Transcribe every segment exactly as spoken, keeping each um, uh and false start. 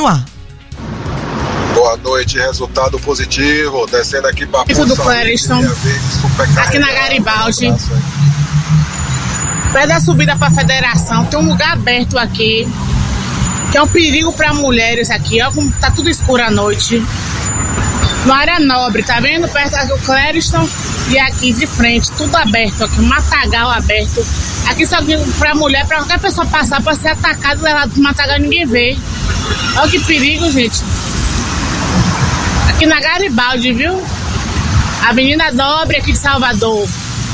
Boa noite, resultado positivo, descendo aqui para Isso do Clériston, aqui na Garibaldi, perto da subida para a Federação, tem um lugar aberto aqui, que é um perigo para mulheres aqui, ó, como tá tudo escuro à noite. No área nobre, tá vendo? Perto do Clériston e aqui de frente, tudo aberto aqui, um matagal aberto. Aqui só pra mulher, pra qualquer pessoa passar, pode ser atacado e levado pro matagal e ninguém vê. Olha que perigo, gente. Aqui na Garibaldi, viu? Avenida Nobre aqui de Salvador.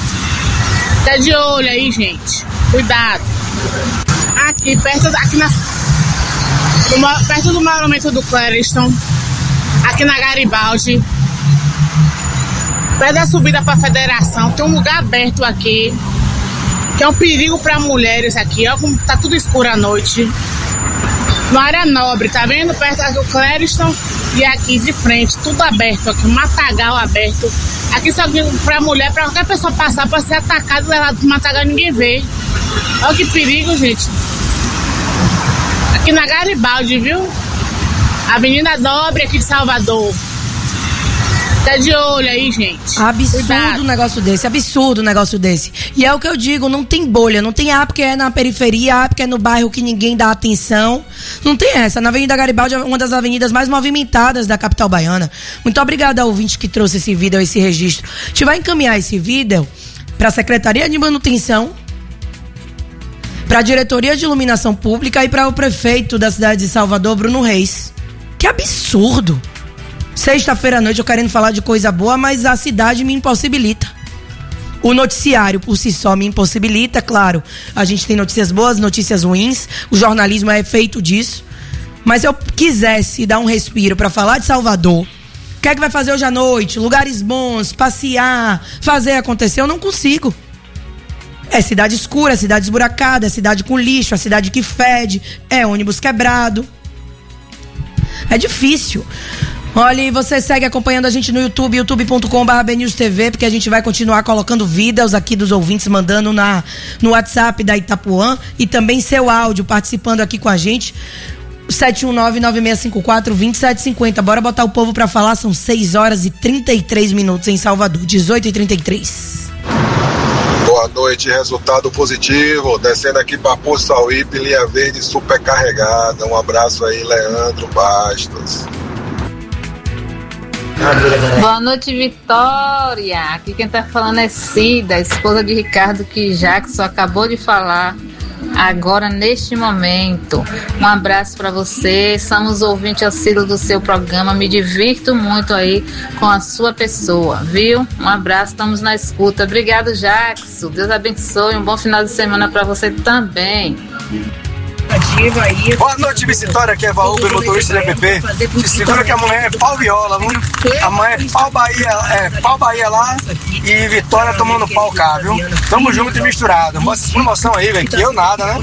Tá de olho aí, gente. Cuidado. Aqui, perto, aqui na, do, perto do monumento do Clériston, aqui na Garibaldi, perto da subida pra Federação, tem um lugar aberto aqui, que é um perigo para mulheres aqui, ó, como tá tudo escuro à noite. No área nobre, tá vendo? Perto do Clériston e aqui de frente, tudo aberto aqui, um matagal aberto. Aqui só pra mulher, pra qualquer pessoa passar, pode ser atacado e levado pro matagal e ninguém vê. Olha que perigo, gente. Aqui na Garibaldi, viu? Avenida Nobre aqui de Salvador. Tá de olho aí, gente. Absurdo um negócio desse, absurdo um negócio desse. E é o que eu digo, não tem bolha, não tem A porque é na periferia, A porque é no bairro que ninguém dá atenção. Não tem essa. Na Avenida Garibaldi é uma das avenidas mais movimentadas da capital baiana. Muito obrigada ao ouvinte que trouxe esse vídeo, esse registro. A gente vai encaminhar esse vídeo para a Secretaria de Manutenção, para a Diretoria de Iluminação Pública e para o prefeito da cidade de Salvador, Bruno Reis. Que absurdo! Sexta-feira à noite eu querendo falar de coisa boa, mas a cidade me impossibilita. O noticiário por si só me impossibilita, claro. A gente tem notícias boas, notícias ruins. O jornalismo é feito disso. Mas se eu quisesse dar um respiro para falar de Salvador, o que é que vai fazer hoje à noite? Lugares bons, passear, fazer acontecer, eu não consigo. É cidade escura, é cidade esburacada, é cidade com lixo, é cidade que fede, é ônibus quebrado. É difícil. Olha, e você segue acompanhando a gente no YouTube, youtube ponto com barra B News T V, porque a gente vai continuar colocando vídeos aqui dos ouvintes, mandando na, no WhatsApp da Itapuã e também seu áudio participando aqui com a gente. sete um nove, nove seis cinco quatro, dois sete cinco zero. Bora botar o povo pra falar, são seis horas e trinta e três minutos em Salvador, dezoito e trinta e três. Boa noite, resultado positivo, descendo aqui para Poço Sauípe, linha verde supercarregada. Um abraço aí, Leandro Bastos. Boa noite, Vitória. Aqui quem tá falando é Cida, esposa de Ricardo, que Jackson acabou de falar agora neste momento. Um abraço para você. Somos ouvintes assíduos do seu programa. Me divirto muito aí com a sua pessoa, viu? Um abraço, estamos na escuta. Obrigado, Jackson. Deus abençoe. Um bom final de semana para você também. Boa noite, Vitória, aqui é Valber, motorista da E P P. Se segura que amanhã é pau viola, viu? Amanhã é pau Bahia, é pau Bahia lá e Vitória tomando pau cá, viu? Tamo junto e misturado. Mostra essa promoção aí, velho, que eu nada, né?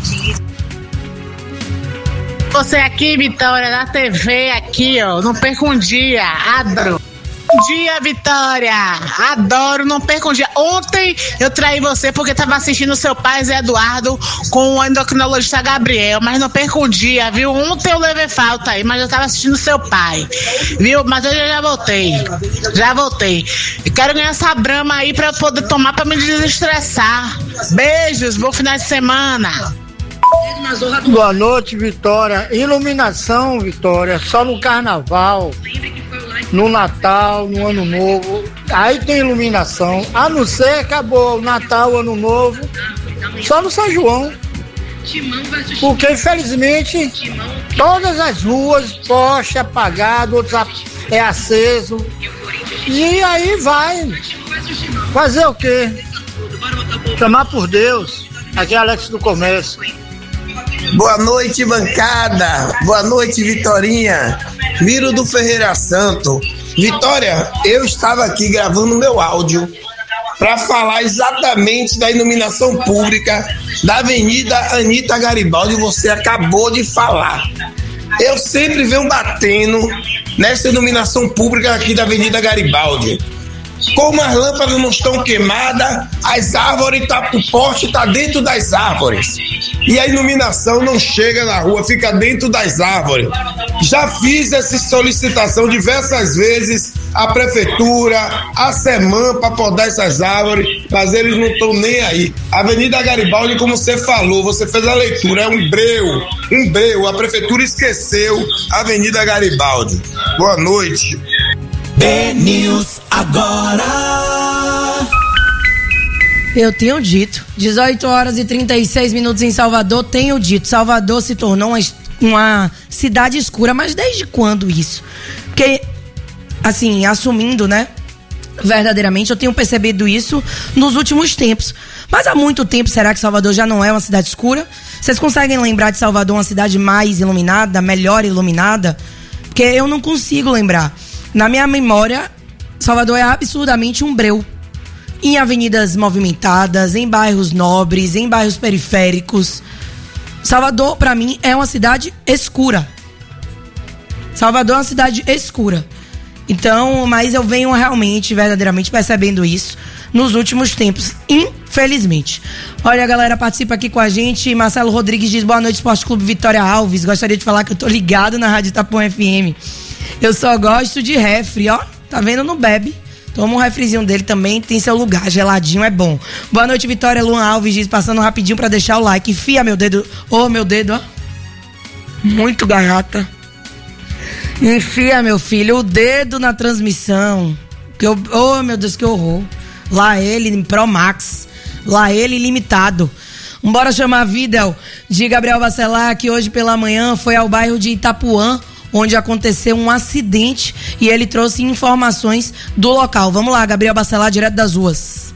Você aqui, Vitória, na T V, aqui, ó, não perca um dia, adoro. Bom dia, Vitória, adoro, não perca um dia. Ontem eu traí você porque tava assistindo seu pai, Zé Eduardo, com o endocrinologista Gabriel, mas não perca um dia, viu? Ontem eu levei falta aí, mas eu tava assistindo seu pai, viu? Mas hoje eu já voltei, já voltei. E quero ganhar essa brama aí pra eu poder tomar pra me desestressar. Beijos, bom final de semana. Boa noite, Vitória. Iluminação, Vitória, só no carnaval, no Natal, no Ano Novo. Aí tem iluminação. A não ser, acabou o Natal, o Ano Novo, só no São João. Porque, infelizmente, todas as ruas, poste apagado, outros é aceso. E aí vai. Fazer o quê? Chamar por Deus. Aqui é Alex do Comércio. Boa noite, bancada. Boa noite, Vitorinha. Miro do Ferreira Santo. Vitória, eu estava aqui gravando meu áudio para falar exatamente da iluminação pública da Avenida Anita Garibaldi. Você acabou de falar. Eu sempre venho batendo nessa iluminação pública aqui da Avenida Garibaldi. Como as lâmpadas não estão queimadas, as árvores, tá, o poste está dentro das árvores. E a iluminação não chega na rua, fica dentro das árvores. Já fiz essa solicitação diversas vezes à prefeitura, à SEMAN, para podar essas árvores, mas eles não estão nem aí. Avenida Garibaldi, como você falou, você fez a leitura, é um breu, um breu. A prefeitura esqueceu a Avenida Garibaldi. Boa noite. B-News agora. Eu tenho dito, dezoito horas e trinta e seis minutos em Salvador, tenho dito, Salvador se tornou uma, uma cidade escura, mas desde quando isso? Porque, assim, assumindo, né, verdadeiramente, eu tenho percebido isso nos últimos tempos. Mas há muito tempo, será que Salvador já não é uma cidade escura? Vocês conseguem lembrar de Salvador uma cidade mais iluminada, melhor iluminada? Porque eu não consigo lembrar. Na minha memória, Salvador é absurdamente um breu. Em avenidas movimentadas, em bairros nobres, em bairros periféricos. Salvador, pra mim, é uma cidade escura. Salvador é uma cidade escura. Então, mas eu venho realmente, verdadeiramente percebendo isso nos últimos tempos, infelizmente. Olha, a galera participa aqui com a gente. Marcelo Rodrigues diz: boa noite, Esporte Clube Vitória Alves. Gostaria de falar que eu tô ligado na Rádio Itapuã F M. Eu só gosto de refri, ó. Tá vendo? Não bebe. Toma um refrizinho dele também, tem seu lugar, geladinho é bom. Boa noite, Vitória. Luan Alves diz, passando rapidinho pra deixar o like. Enfia meu dedo, ô oh, meu dedo, ó. Muito garrata. Enfia, meu filho, o dedo na transmissão. Que eu, oh, meu Deus, que horror. Lá ele, Pro Max. Lá ele, limitado. Bora chamar a vida de Gabriel Bacelar, que hoje pela manhã foi ao bairro de Itapuã, onde aconteceu um acidente, e ele trouxe informações do local. Vamos lá, Gabriel Bacelar, direto das ruas.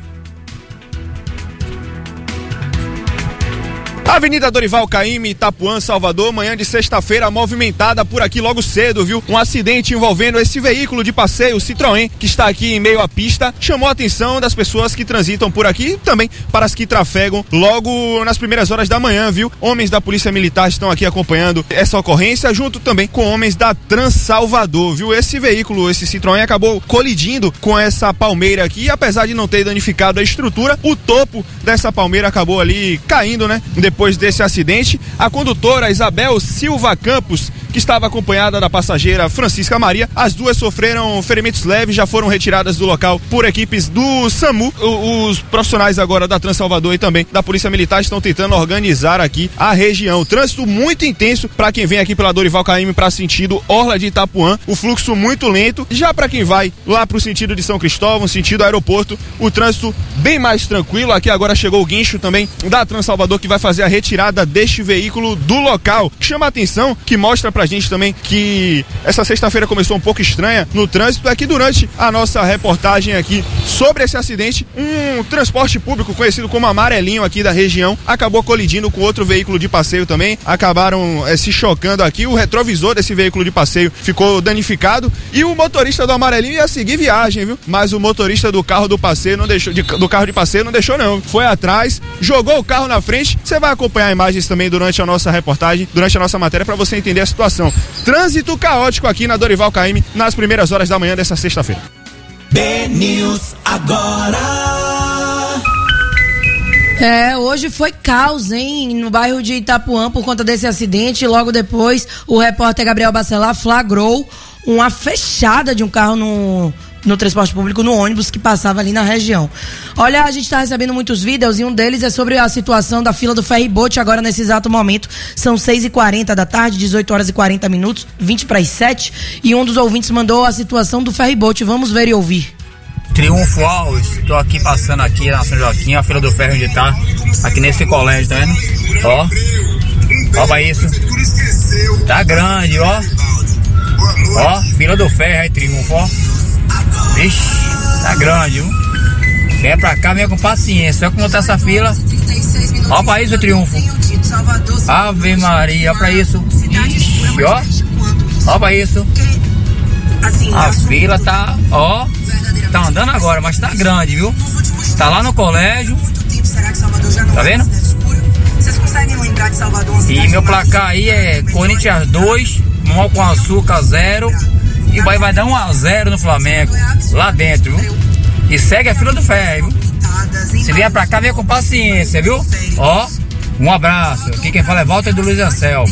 Avenida Dorival Caymmi, Itapuã, Salvador, manhã de sexta-feira movimentada por aqui logo cedo, viu? Um acidente envolvendo esse veículo de passeio Citroën, que está aqui em meio à pista, chamou a atenção das pessoas que transitam por aqui e também para as que trafegam logo nas primeiras horas da manhã, viu? Homens da Polícia Militar estão aqui acompanhando essa ocorrência, junto também com homens da Transalvador, viu? Esse veículo, esse Citroën, acabou colidindo com essa palmeira aqui, e apesar de não ter danificado a estrutura, o topo dessa palmeira acabou ali caindo, né? Depois desse acidente, a condutora Isabel Silva Campos, que estava acompanhada da passageira Francisca Maria, as duas sofreram ferimentos leves, já foram retiradas do local por equipes do SAMU. O, os profissionais agora da Transalvador e também da Polícia Militar estão tentando organizar aqui a região. Trânsito muito intenso para quem vem aqui pela Dorival Caymmi para sentido Orla de Itapuã, o fluxo muito lento. Já para quem vai lá para o sentido de São Cristóvão, sentido aeroporto, o trânsito bem mais tranquilo. Aqui agora chegou o guincho também da Transalvador, que vai fazer a retirada deste veículo do local. Chama a atenção, que mostra pra gente também que essa sexta-feira começou um pouco estranha no trânsito, é que durante a nossa reportagem aqui sobre esse acidente, um transporte público conhecido como Amarelinho aqui da região acabou colidindo com outro veículo de passeio também, acabaram é, se chocando aqui, o retrovisor desse veículo de passeio ficou danificado e o motorista do Amarelinho ia seguir viagem, viu? Mas o motorista do carro do passeio não deixou, de, do carro de passeio não deixou não, foi atrás, jogou o carro na frente. Você vai acompanhar imagens também durante a nossa reportagem, durante a nossa matéria, para você entender a situação. Trânsito caótico aqui na Dorival Caymmi nas primeiras horas da manhã dessa sexta-feira. B-News agora. É, hoje foi caos, hein, no bairro de Itapuã por conta desse acidente. Logo depois, o repórter Gabriel Bacelar flagrou uma fechada de um carro no... no transporte público, no ônibus que passava ali na região. Olha, a gente está recebendo muitos vídeos e um deles é sobre a situação da fila do ferryboat agora nesse exato momento. São seis e quarenta da tarde, dezoito horas e quarenta minutos, vinte para as sete, e um dos ouvintes mandou a situação do ferryboat. Vamos ver e ouvir. Triunfo Alves, tô aqui passando aqui na São Joaquim, a fila do ferro onde tá, aqui nesse colégio, tá vendo? Ó, olha isso. Tá grande, ó. Ó, fila do ferro aí, Triunfo, ó. Vixe, tá grande, viu? Vem pra cá, vem com paciência. Olha como tá essa fila. Olha pra isso, Triunfo. Ave Maria, olha pra isso. Ixi, ó. Olha pra isso. A fila tá, ó. Tá andando agora, mas tá grande, viu? Tá lá no colégio. Tá vendo? E meu placar aí é Corinthians dois, Mol com Açúcar zero. E vai, vai dar um a zero no Flamengo, lá dentro, viu? E segue a fila do ferro, viu? Se vier pra cá, venha com paciência, viu? Ó, um abraço. Aqui quem fala é Walter do Luiz Anselmo.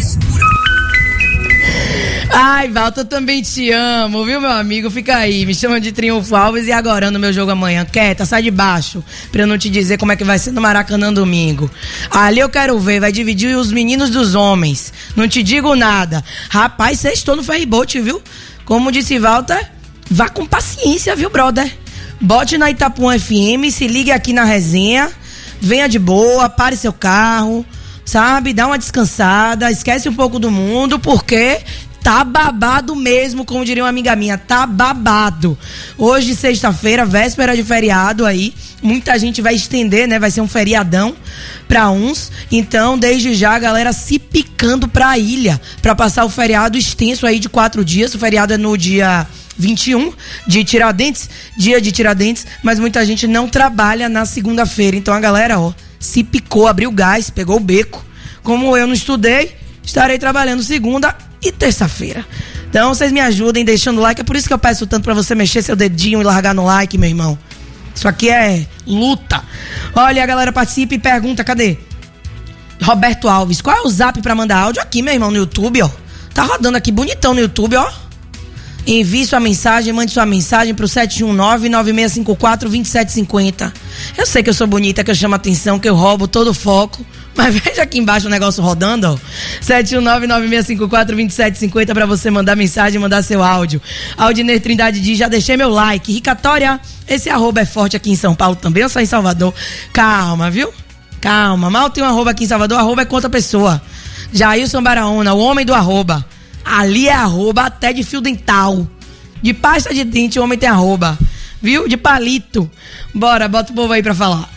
Ai, Walter, eu também te amo, viu, meu amigo? Fica aí, me chama de Triunfo Alves e agora no meu jogo amanhã. Quieta, sai de baixo, pra eu não te dizer como é que vai ser no Maracanã domingo. Ali eu quero ver, vai dividir os meninos dos homens. Não te digo nada. Rapaz, sextou no ferryboat, viu? Como disse Walter, vá com paciência, viu, brother? Bote na Itapuã F M, se ligue aqui na resenha, venha de boa, pare seu carro, sabe? Dá uma descansada, esquece um pouco do mundo, porque tá babado mesmo, como diria uma amiga minha, tá babado. Hoje, sexta-feira, véspera de feriado aí, muita gente vai estender, né? Vai ser um feriadão pra uns. Então, desde já, a galera se picando pra ilha, pra passar o feriado extenso aí de quatro dias. O feriado é no dia vinte e um de Tiradentes, dia de Tiradentes, mas muita gente não trabalha na segunda-feira. Então, a galera, ó, se picou, abriu gás, pegou o beco. Como eu não estudei, estarei trabalhando segunda e terça-feira. Então vocês me ajudem deixando o like. É por isso que eu peço tanto pra você mexer seu dedinho e largar no like, meu irmão. Isso aqui é luta. Olha, a galera participa e pergunta, cadê? Roberto Alves, qual é o zap pra mandar áudio? Aqui, meu irmão, no YouTube, ó. Tá rodando aqui bonitão no YouTube, ó. Envie sua mensagem, mande sua mensagem pro sete um nove, nove seis cinco quatro, dois sete cinco zero. Eu sei que eu sou bonita, que eu chamo atenção, que eu roubo todo o foco, mas veja aqui embaixo o negócio rodando, ó. sete um nove, nove seis cinco quatro, dois sete cinco zero pra você mandar mensagem, mandar seu áudio. Aldiner Trindade diz, já deixei meu like. Ricatória, esse arroba é forte aqui em São Paulo também, ou só em Salvador? Calma, viu? Calma, mal tem um arroba aqui em Salvador, arroba é contra pessoa. Jailson Baraúna, o homem do arroba. Ali é arroba até de fio dental. De pasta de dente, o homem tem arroba. Viu? De palito. Bora, bota o povo aí pra falar.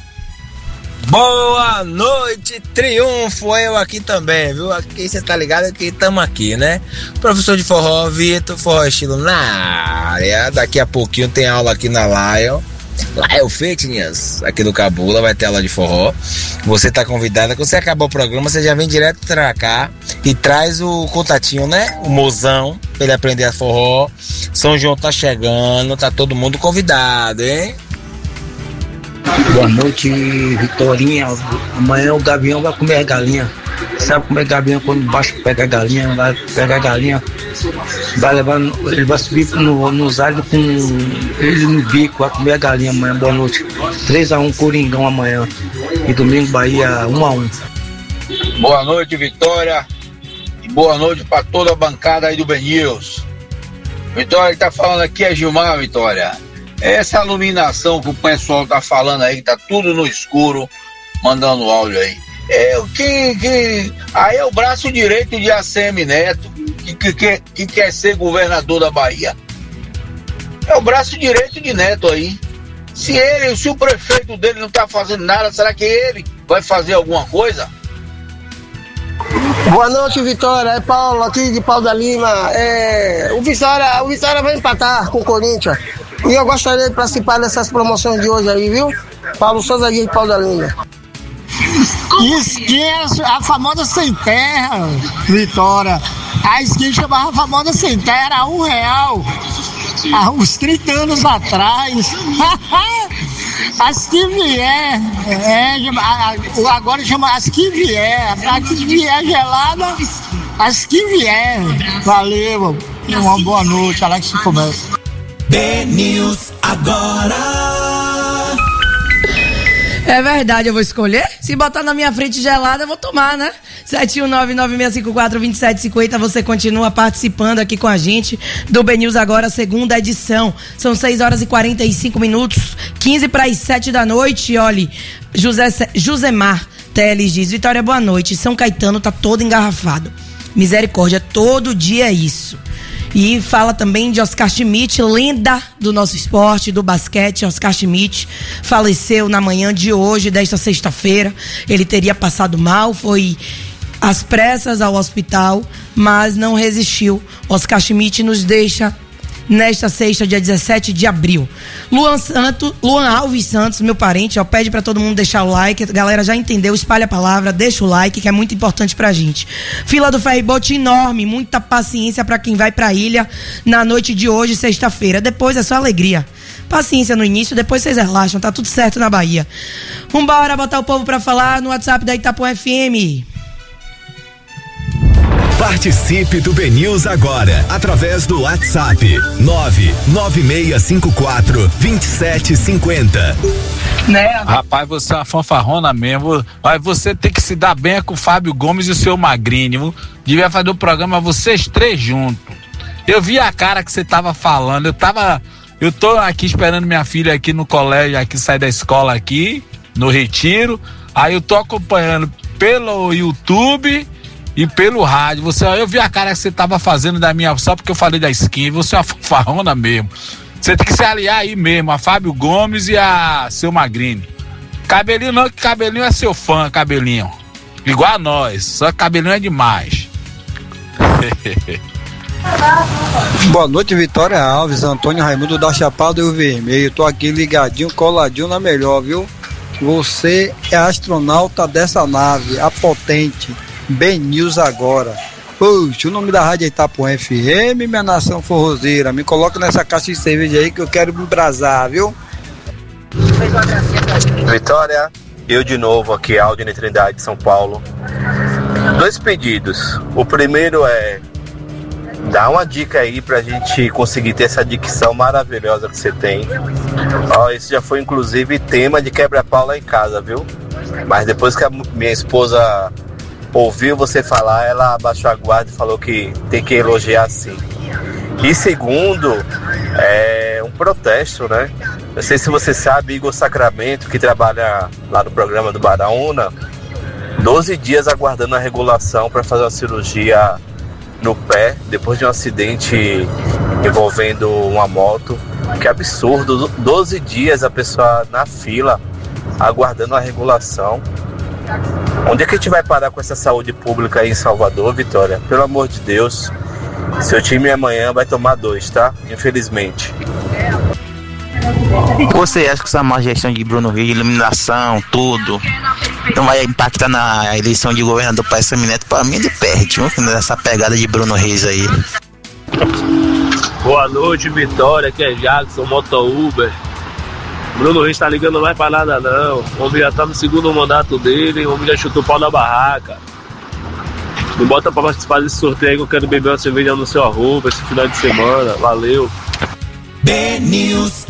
Boa noite, Triunfo, eu aqui também, viu? Aqui você tá ligado que estamos aqui, né? Professor de forró, Vitor, forró estilo na área. Daqui a pouquinho tem aula aqui na Lion. Lion Fitness, aqui do Cabula, vai ter aula de forró. Você tá convidada, quando você acabar o programa, você já vem direto pra cá e traz o contatinho, né? O mozão, pra ele aprender a forró. São João tá chegando, tá todo mundo convidado, hein? Boa noite, Vitorinha. Amanhã o Gavião vai comer a galinha. Sabe comer galinha quando baixo pega a galinha, vai pegar a galinha, vai levar, ele vai subir no, nos alhos com ele no bico, vai comer a galinha amanhã. Boa noite. três a um Coringão amanhã. E domingo Bahia um a um. Boa noite, Vitória. E boa noite para toda a bancada aí do Ben News. Vitória, que tá falando aqui é Gilmar, Vitória. Essa iluminação que o pessoal tá falando aí, que tá tudo no escuro, mandando áudio aí. É o que, que. Aí é o braço direito de A C M Neto, que, que, que, que quer ser governador da Bahia. É o braço direito de Neto aí. Se ele, se o prefeito dele não tá fazendo nada, será que ele vai fazer alguma coisa? Boa noite, Vitória. É Paulo aqui de Pau da Lima. É, o, Vitória, o Vitória vai empatar com o Corinthians. E eu gostaria de participar dessas promoções de hoje aí, viu? Paulo Souza aqui de Pau da Lima. Esqueça a famosa sem terra, Vitória. A esquina chamava a famosa sem terra a um real. Há uns trinta anos atrás. As que vier. É, agora chama as que vier. As que vier gelada, as que vier. Valeu, uma boa noite. Alex se começa. Ben News agora. É verdade, eu vou escolher. Se botar na minha frente gelada, eu vou tomar, né? sete um nove, nove seis cinco quatro, dois sete cinco zero. Você continua participando aqui com a gente do Ben News agora, segunda edição. São seis horas e quarenta e cinco minutos, quinze para as sete da noite. Olha, José, Josemar Teles diz, Vitória, boa noite. São Caetano tá todo engarrafado. Misericórdia, todo dia é isso. E fala também de Oscar Schmidt, lenda do nosso esporte, do basquete. Oscar Schmidt faleceu na manhã de hoje, desta sexta-feira. Ele teria passado mal, foi às pressas ao hospital, mas não resistiu. Oscar Schmidt nos deixa nesta sexta, dia dezessete de abril. Luan Santos, Luan Alves Santos, meu parente, ó, pede pra todo mundo deixar o like. A galera já entendeu, espalha a palavra, deixa o like, que é muito importante pra gente. Fila do ferryboat enorme, muita paciência pra quem vai pra ilha na noite de hoje, sexta-feira. Depois é só alegria. Paciência no início, depois vocês relaxam, tá tudo certo na Bahia. Vambora botar o povo pra falar no WhatsApp da Itapuã F M. Participe do B-News agora, através do WhatsApp nove nove seis cinco quatro, dois sete cinco zero. Né? Rapaz, você é uma fanfarrona mesmo. Vai, você tem que se dar bem com o Fábio Gomes e o seu Magrini. Viu? Devia fazer o programa vocês três juntos. Eu vi a cara que você tava falando. Eu tava. Eu tô aqui esperando minha filha aqui no colégio, aqui sair da escola aqui, no Retiro. Aí eu tô acompanhando pelo YouTube e pelo rádio. Você, eu vi a cara que você tava fazendo da minha, só porque eu falei da skin. Você é uma fanfarrona mesmo. Você tem que se aliar aí mesmo, a Fábio Gomes e a seu Magrini. Cabelinho não, que Cabelinho é seu fã, Cabelinho. Igual a nós, só que Cabelinho é demais. Boa noite, Vitória Alves, Antônio Raimundo da Chapada do Vermelho. Tô aqui ligadinho, coladinho na melhor, viu? Você é astronauta dessa nave, a potente. B-News agora. Puxa, o nome da rádio é Itapuã F M, minha nação forrozeira. Me coloca nessa caixa de cerveja aí que eu quero me embrasar, viu? Vitória, eu de novo aqui, Aldine Trindade de São Paulo. Dois pedidos. O primeiro é dar uma dica aí pra gente conseguir ter essa dicção maravilhosa que você tem. Ó, esse já foi inclusive tema de quebra-pau lá em casa, viu? Mas depois que a minha esposa ouviu você falar, ela abaixou a guarda e falou que tem que elogiar sim. E segundo, é um protesto, né? Não sei se você sabe, Igor Sacramento, que trabalha lá no programa do Baraúna, doze dias aguardando a regulação para fazer uma cirurgia no pé, depois de um acidente envolvendo uma moto. Que absurdo, doze dias a pessoa na fila, aguardando a regulação. Onde é que a gente vai parar com essa saúde pública aí em Salvador, Vitória? Pelo amor de Deus, seu time amanhã vai tomar dois, tá? Infelizmente. Você acha que essa má gestão de Bruno Reis, iluminação, tudo, não vai impactar na eleição de governador para essa Neto? Para mim ele perde, viu? Nessa pegada de Bruno Reis aí. Boa noite, Vitória, aqui é Jackson, Moto Uber. Bruno Reis tá ligando mais pra nada não. O homem já tá no segundo mandato dele, o homem já chutou o pau na barraca. Me bota pra participar desse sorteio aí que eu quero beber uma cerveja no seu arroba esse final de semana. Valeu. B-News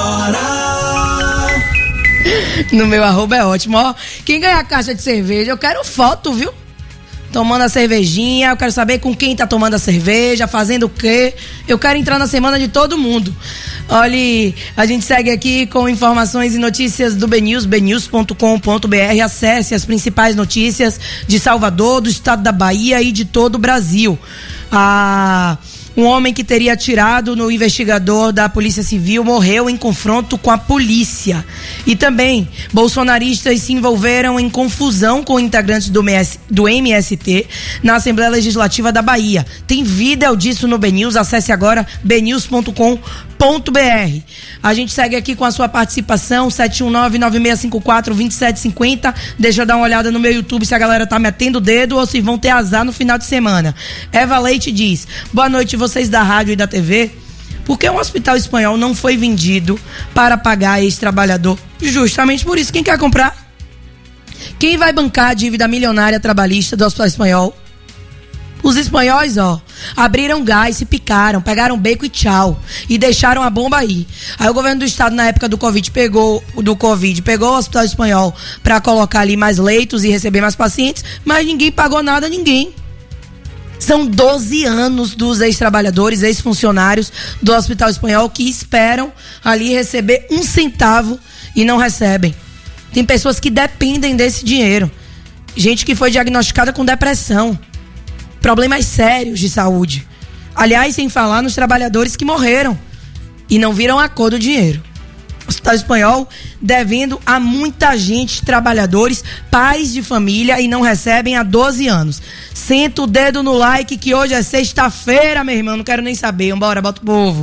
agora. No meu arroba é ótimo, ó. Quem ganhar a caixa de cerveja, eu quero foto, viu? Tomando a cervejinha, eu quero saber com quem tá tomando a cerveja, fazendo o quê. Eu quero entrar na semana de todo mundo. Olha, a gente segue aqui com informações e notícias do B-News, b news ponto com ponto b r. Acesse as principais notícias de Salvador, do estado da Bahia e de todo o Brasil. Ah... Um homem que teria atirado no investigador da Polícia Civil morreu em confronto com a polícia. E também, bolsonaristas se envolveram em confusão com integrantes do, do M S T na Assembleia Legislativa da Bahia. Tem vídeo disso no B-News, acesse agora b news ponto com ponto b r. A gente segue aqui com a sua participação, sete um nove, nove seis cinco quatro, dois sete cinco zero. Deixa eu dar uma olhada no meu YouTube se a galera tá metendo o dedo ou se vão ter azar no final de semana. Eva Leite diz: boa noite, vocês da rádio e da T V. Por que um hospital espanhol não foi vendido para pagar ex-trabalhador? Justamente por isso. Quem quer comprar? Quem vai bancar a dívida milionária trabalhista do hospital espanhol? Os espanhóis, ó, abriram gás, se picaram, pegaram beco e tchau. E deixaram a bomba aí. Aí o governo do estado, na época do Covid, pegou, do COVID, pegou o hospital espanhol pra colocar ali mais leitos e receber mais pacientes, mas ninguém pagou nada a ninguém. São doze anos dos ex-trabalhadores, ex-funcionários do hospital espanhol que esperam ali receber um centavo e não recebem. Tem pessoas que dependem desse dinheiro. Gente que foi diagnosticada com depressão. Problemas sérios de saúde. Aliás, sem falar nos trabalhadores que morreram e não viram a cor do dinheiro. O Hospital Espanhol devendo a muita gente, trabalhadores, pais de família e não recebem há doze anos. Senta o dedo no like que hoje é sexta-feira, meu irmão. Não quero nem saber. Vambora, bota o povo.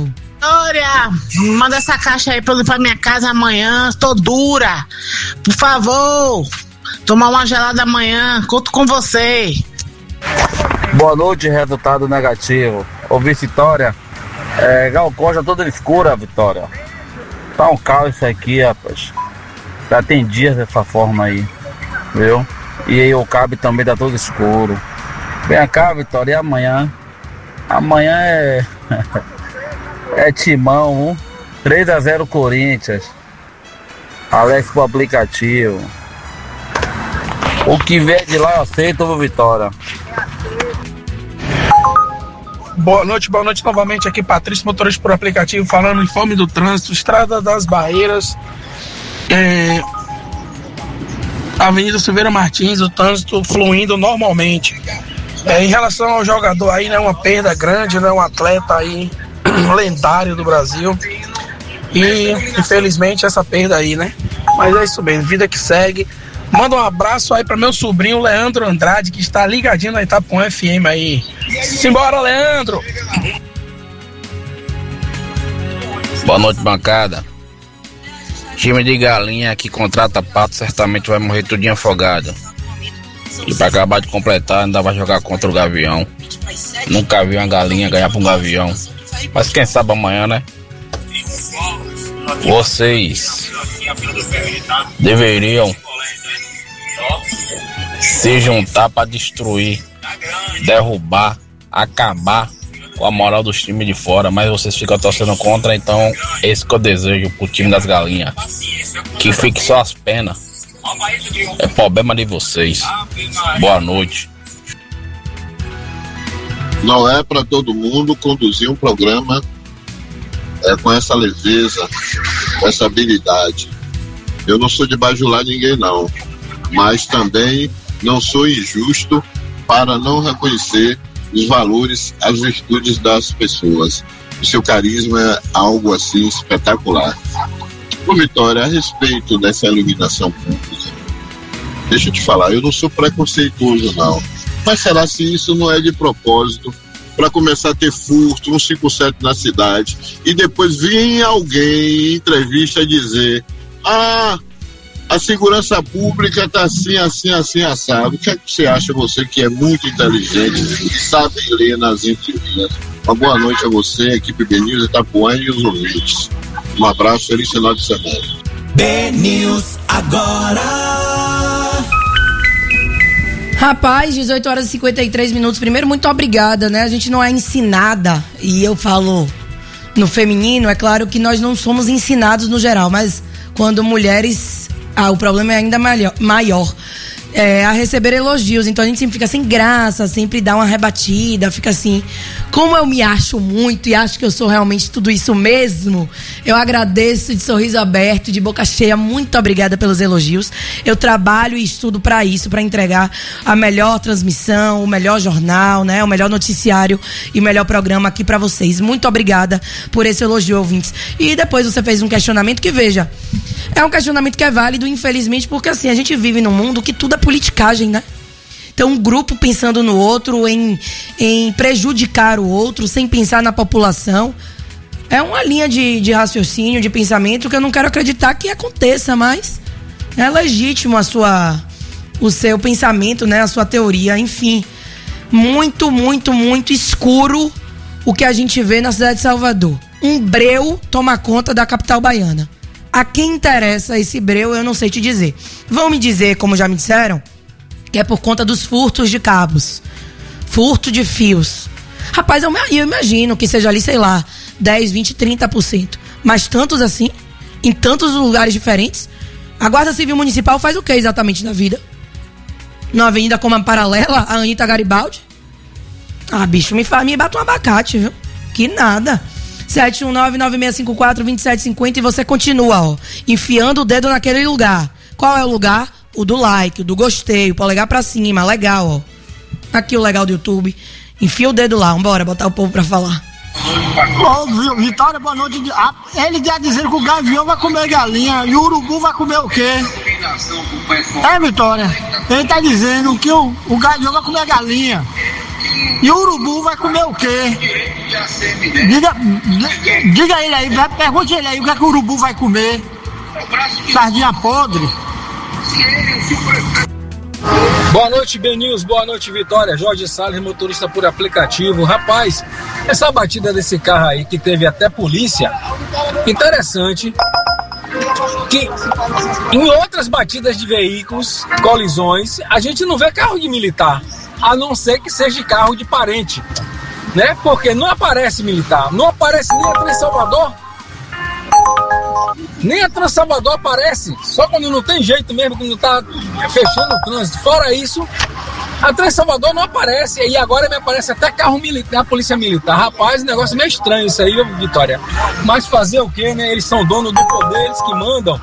Vitória, manda essa caixa aí pra eu limpar minha casa amanhã, tô dura. Por favor, tomar uma gelada amanhã, conto com você. Boa noite, resultado negativo. Ouvi Vitória, é, Gal Costa toda escura, Vitória. Tá um caos isso aqui, rapaz. Já tem dias dessa forma aí, viu? E aí o cabo também tá todo escuro. Vem cá, Vitória, e amanhã? Amanhã é... é timão, um. três a zero Corinthians. Alex pro aplicativo. O que vier de lá eu aceito, viu, Vitória? Boa noite, boa noite novamente. Aqui Patrício, motorista por aplicativo, falando em fome do trânsito, Estrada das Barreiras, é... Avenida Silveira Martins, o trânsito fluindo normalmente. É, em relação ao jogador aí, né, uma perda grande, né, um atleta aí lendário do Brasil. E infelizmente essa perda aí, né? Mas é isso mesmo, vida que segue. Manda um abraço aí para meu sobrinho Leandro Andrade, que está ligadinho na Itapuã F M aí. Simbora, Leandro! Boa noite, bancada. Time de galinha que contrata pato certamente vai morrer tudinho afogado. E para acabar de completar, ainda vai jogar contra o Gavião. Nunca vi uma galinha ganhar para um gavião. Mas quem sabe amanhã, né? Vocês deveriam se juntar para destruir, derrubar, acabar com a moral dos times de fora, mas vocês ficam torcendo contra, então esse que eu desejo pro time das galinhas, que fique só as penas. É problema de vocês. Boa noite. Não é para todo mundo conduzir um programa é, com essa leveza, com essa habilidade. Eu não sou de bajular ninguém não, mas também não sou injusto para não reconhecer os valores, as virtudes das pessoas. O seu carisma é algo assim espetacular. Ô Vitória, a respeito dessa iluminação pública, deixa eu te falar, eu não sou preconceituoso não, mas será se isso não é de propósito para começar a ter furto, um cinco sete na cidade, e depois vir alguém em entrevista dizer: ah, a segurança pública está assim, assim, assim, assado. O que é que você acha, você que é muito inteligente e sabe ler nas entrelinhas? Uma boa noite a você, equipe B News, Itapuã e os ouvintes. Um abraço, feliz final de semana. B News agora. Rapaz, dezoito horas e cinquenta e três minutos. Primeiro, muito obrigada, né? A gente não é ensinada, e eu falo no feminino, é claro que nós não somos ensinados no geral, mas quando mulheres, ah, o problema é ainda maior, maior. É, a receber elogios, então a gente sempre fica sem graça, sempre dá uma rebatida, fica assim, como eu me acho muito e acho que eu sou realmente tudo isso mesmo, eu agradeço de sorriso aberto, de boca cheia, muito obrigada pelos elogios. Eu trabalho e estudo para isso, para entregar a melhor transmissão, o melhor jornal, né, o melhor noticiário e o melhor programa aqui para vocês. Muito obrigada por esse elogio, ouvintes. E depois você fez um questionamento que, veja, é um questionamento que é válido, infelizmente, porque assim, a gente vive num mundo que tudo é politicagem, né? Então, um grupo pensando no outro, em, em prejudicar o outro, sem pensar na população, é uma linha de, de raciocínio, de pensamento que eu não quero acreditar que aconteça, mas é legítimo a sua, o seu pensamento, né? A sua teoria, enfim. Muito, muito, muito escuro o que a gente vê na cidade de Salvador. Um breu toma conta da capital baiana. A quem interessa esse breu, eu não sei te dizer. Vão me dizer, como já me disseram, que é por conta dos furtos de cabos. Furto de fios. Rapaz, eu, eu imagino que seja ali, sei lá, dez, vinte, trinta por cento. Mas tantos assim, em tantos lugares diferentes. A Guarda Civil Municipal faz o que exatamente na vida? Na avenida como a paralela, a Anitta Garibaldi? Ah, bicho, me, faz, me bata um abacate, viu? Que nada. sete um nove, nove seis cinco quatro, dois sete cinco zero e você continua, ó, enfiando o dedo naquele lugar. Qual é o lugar? O do like, o do gostei, o polegar pra cima, legal, ó. Aqui o legal do YouTube. Enfia o dedo lá, vambora, botar o povo pra falar. Ô, Vitória, boa noite. Ele está dizendo que o gavião vai comer galinha e o urubu vai comer o quê? É, Vitória, ele está dizendo que o, o gavião vai comer galinha E o urubu vai comer o quê? Diga, diga ele aí, pergunte ele aí o que é que o urubu vai comer. Sardinha podre. Boa noite, Benils. Boa noite, Vitória. Jorge Salles, motorista por aplicativo. Rapaz, essa batida desse carro aí, que teve até polícia, interessante que em outras batidas de veículos, colisões, a gente não vê carro de militar, a não ser que seja carro de parente, né? Porque não aparece militar, não aparece nem a Trans Salvador, nem a Trans Salvador aparece, só quando não tem jeito mesmo, quando tá fechando o trânsito. Fora isso, a Trans Salvador não aparece, e agora me aparece até carro militar, polícia militar. Rapaz, negócio meio estranho isso aí, Vitória. Mas fazer o quê, né? Eles são donos do poder, eles que mandam.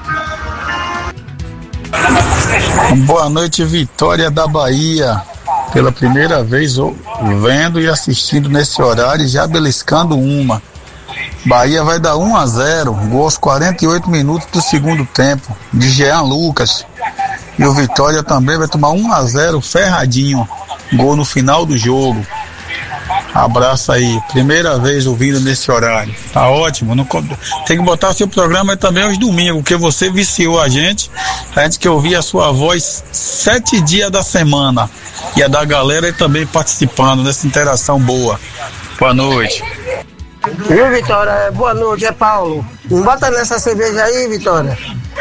Boa noite, Vitória da Bahia. Pela primeira vez vendo e assistindo nesse horário, já beliscando uma. Bahia vai dar um a zero, gol aos quarenta e oito minutos do segundo tempo, de Jean Lucas. E o Vitória também vai tomar um a zero ferradinho, gol no final do jogo. Abraço aí, primeira vez ouvindo nesse horário, tá ótimo. Não, tem que botar seu programa também aos domingos, porque você viciou a gente, a gente quer ouvir a sua voz sete dias da semana, e a da galera aí também participando dessa interação boa. Boa noite. Viu, Vitória? Boa noite, é Paulo. Não bota nessa cerveja aí, Vitória.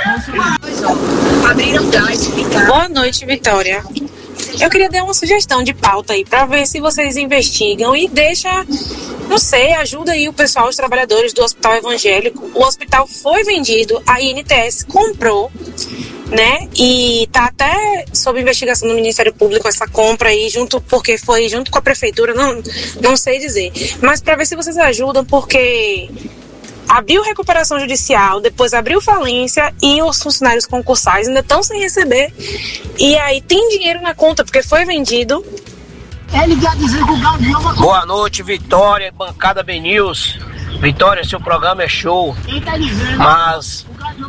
Boa noite, Vitória. Eu queria dar uma sugestão de pauta aí, pra ver se vocês investigam e deixa, não sei, ajuda aí o pessoal, os trabalhadores do Hospital Evangélico. O hospital foi vendido, a I N T S comprou, né? E tá até sob investigação do Ministério Público essa compra aí, junto, porque foi junto com a prefeitura, não, não sei dizer. Mas pra ver se vocês ajudam, porque abriu recuperação judicial, depois abriu falência e os funcionários concursais ainda estão sem receber. E aí tem dinheiro na conta, porque foi vendido. Boa noite, Vitória, bancada Benils. Vitória, seu programa é show, mas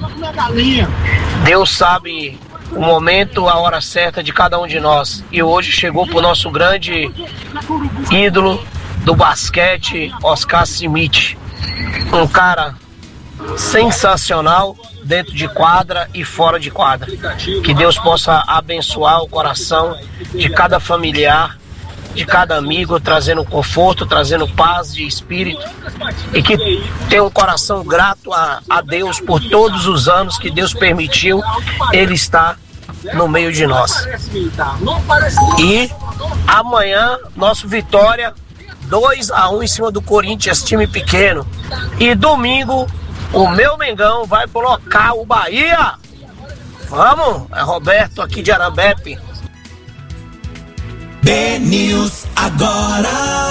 Deus sabe o momento, a hora certa de cada um de nós. E hoje chegou pro nosso grande ídolo do basquete, Oscar Schmidt. Um cara sensacional dentro de quadra e fora de quadra. Que Deus possa abençoar o coração de cada familiar, de cada amigo, trazendo conforto, trazendo paz de espírito, e que tenha um coração grato a, a Deus por todos os anos que Deus permitiu ele estar no meio de nós. E amanhã, nosso Vitória dois a um em cima do Corinthians, time pequeno. E domingo, o meu Mengão vai colocar o Bahia. Vamos, é Roberto aqui de Arambepe. B-News agora.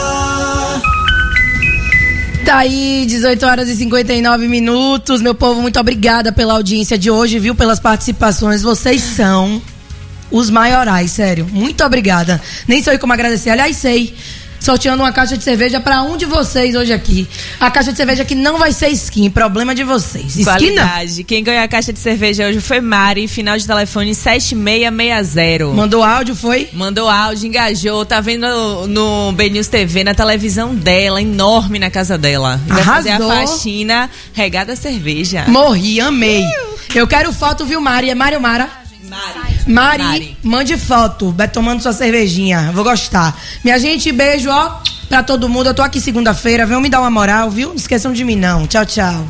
Tá aí, dezoito horas e cinquenta e nove minutos. Meu povo, muito obrigada pela audiência de hoje, viu? Pelas participações. Vocês são os maiorais, sério. Muito obrigada. Nem sei como agradecer. Aliás, sei. Sorteando uma caixa de cerveja pra um de vocês hoje aqui. A caixa de cerveja que não vai ser skin, problema de vocês. Qualidade. Quem ganhou a caixa de cerveja hoje foi Mari, final de telefone sete seis seis zero. Mandou áudio, foi? Mandou áudio, engajou, tá vendo no, no B-News T V, na televisão dela, enorme na casa dela. E vai fazer a faxina regada a cerveja. Morri, amei. Eu quero foto, viu, Mari? É Mari ou Mara? Mari. Mari, Mari, mande foto, vai tomando sua cervejinha, vou gostar. Minha gente, beijo, ó, pra todo mundo. Eu tô aqui segunda-feira, venham me dar uma moral, viu? Não esqueçam de mim, não. Tchau, tchau.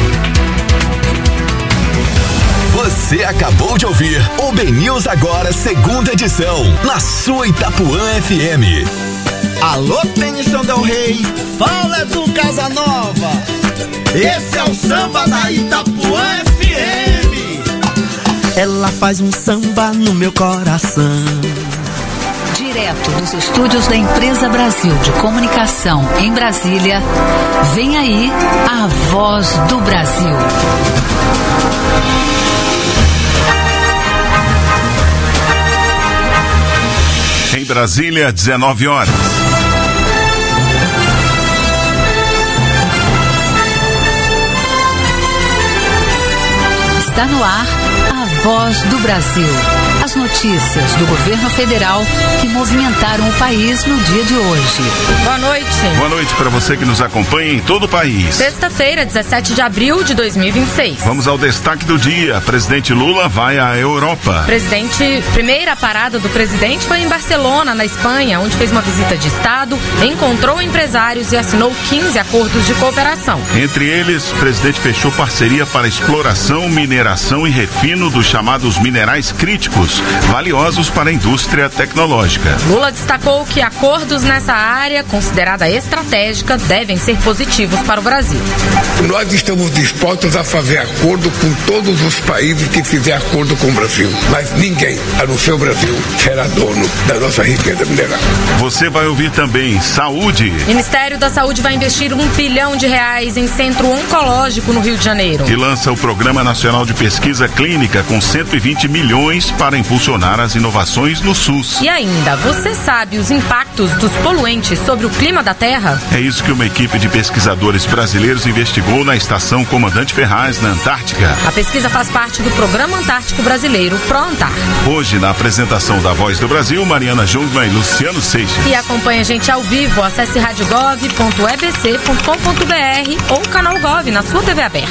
Você acabou de ouvir o B-News Agora, segunda edição, na sua Itapuã F M. Alô, Benção Del Rey, fala do Casanova. Esse é o samba da Itapuã F M. Ela faz um samba no meu coração. Direto dos estúdios da Empresa Brasil de Comunicação em Brasília, vem aí a Voz do Brasil. Em Brasília, dezenove horas. Está no ar a Voz do Brasil. As notícias do governo federal que movimentaram o país no dia de hoje. Boa noite. Boa noite para você que nos acompanha em todo o país. Sexta-feira, dezessete de abril de dois mil e vinte e seis. Vamos ao destaque do dia. Presidente Lula vai à Europa. Presidente, primeira parada do presidente foi em Barcelona, na Espanha, onde fez uma visita de estado, encontrou empresários e assinou quinze acordos de cooperação. Entre eles, o presidente fechou parceria para exploração, mineração e refino dos chamados minerais críticos, valiosos para a indústria tecnológica. Lula destacou que acordos nessa área, considerada estratégica, devem ser positivos para o Brasil. Nós estamos dispostos a fazer acordo com todos os países que fizer acordo com o Brasil, mas ninguém, a não ser o Brasil, será dono da nossa riqueza mineral. Você vai ouvir também saúde. O Ministério da Saúde vai investir um bilhão de reais em centro oncológico no Rio de Janeiro. E lança o Programa Nacional de Pesquisa Clínica com cento e vinte milhões para impulsionar as inovações no SUS. E ainda, você sabe os impactos dos poluentes sobre o clima da Terra? É isso que uma equipe de pesquisadores brasileiros investigou na estação Comandante Ferraz, na Antártica. A pesquisa faz parte do Programa Antártico Brasileiro, ProAntar. Hoje, na apresentação da Voz do Brasil, Mariana Jungmann e Luciano Seixas. E acompanha a gente ao vivo, acesse rádio gov ponto e b c ponto com ponto b r ou o canal Gov na sua T V aberta.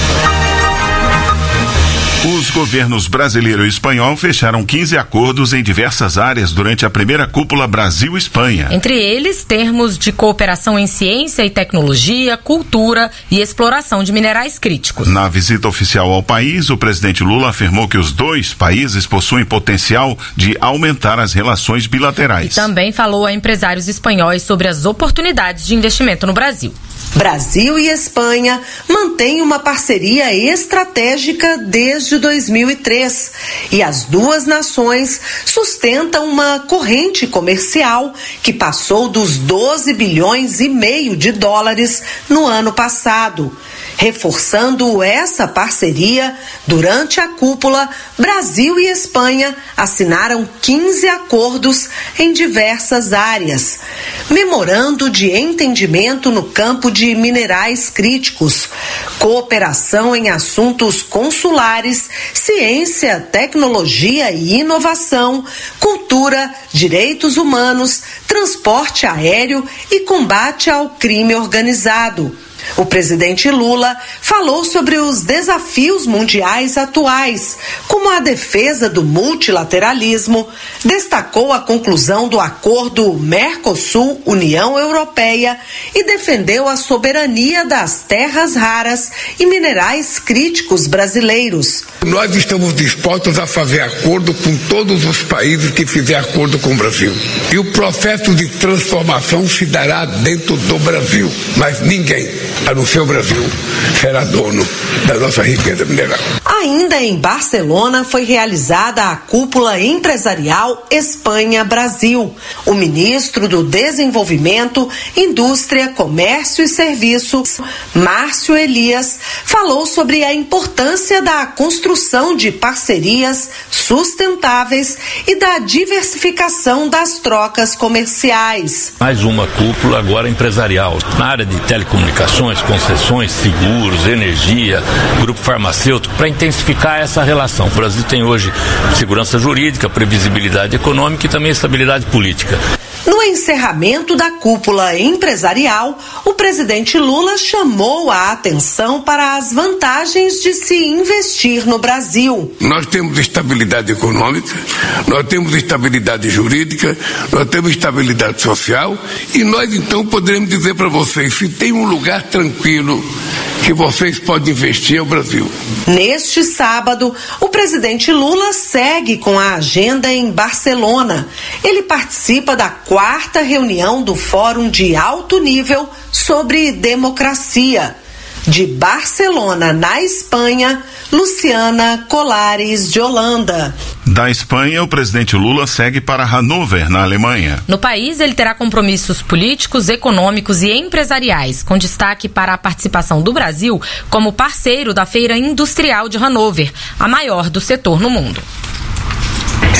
Os governos brasileiro e espanhol fecharam quinze acordos em diversas áreas durante a primeira cúpula Brasil-Espanha. Entre eles, termos de cooperação em ciência e tecnologia, cultura e exploração de minerais críticos. Na visita oficial ao país, o presidente Lula afirmou que os dois países possuem potencial de aumentar as relações bilaterais. E também falou a empresários espanhóis sobre as oportunidades de investimento no Brasil. Brasil e Espanha mantêm uma parceria estratégica desde dois mil e três e as duas nações sustentam uma corrente comercial que passou dos doze bilhões e meio de dólares no ano passado. Reforçando essa parceria, durante a cúpula, Brasil e Espanha assinaram quinze acordos em diversas áreas. Memorando de entendimento no campo de minerais críticos, cooperação em assuntos consulares, ciência, tecnologia e inovação, cultura, direitos humanos, transporte aéreo e combate ao crime organizado. O presidente Lula falou sobre os desafios mundiais atuais, como a defesa do multilateralismo, destacou a conclusão do acordo Mercosul-União Europeia e defendeu a soberania das terras raras e minerais críticos brasileiros. Nós estamos dispostos a fazer acordo com todos os países que fizer acordo com o Brasil. E o processo de transformação se dará dentro do Brasil, mas ninguém, a não ser o Brasil, será dono da nossa riqueza mineral. Ainda em Barcelona foi realizada a cúpula empresarial Espanha-Brasil. O ministro do Desenvolvimento, Indústria, Comércio e Serviços, Márcio Elias, falou sobre a importância da construção de parcerias sustentáveis e da diversificação das trocas comerciais. Mais uma cúpula agora empresarial na área de telecomunicações, concessões, seguros, energia, grupo farmacêutico, para intensificar essa relação. O Brasil tem hoje segurança jurídica, previsibilidade econômica e também estabilidade política. No encerramento da cúpula empresarial, o presidente Lula chamou a atenção para as vantagens de se investir no Brasil. Nós temos estabilidade econômica, nós temos estabilidade jurídica, nós temos estabilidade social e nós então poderemos dizer para vocês, se tem um lugar tranquilo que vocês podem investir é o Brasil. Neste sábado, o presidente Lula segue com a agenda em Barcelona. Ele participa da quarta reunião do Fórum de Alto Nível sobre Democracia. De Barcelona, na Espanha, Luciana Colares de Holanda. Da Espanha, o presidente Lula segue para Hannover, na Alemanha. No país, ele terá compromissos políticos, econômicos e empresariais, com destaque para a participação do Brasil como parceiro da Feira Industrial de Hannover, a maior do setor no mundo.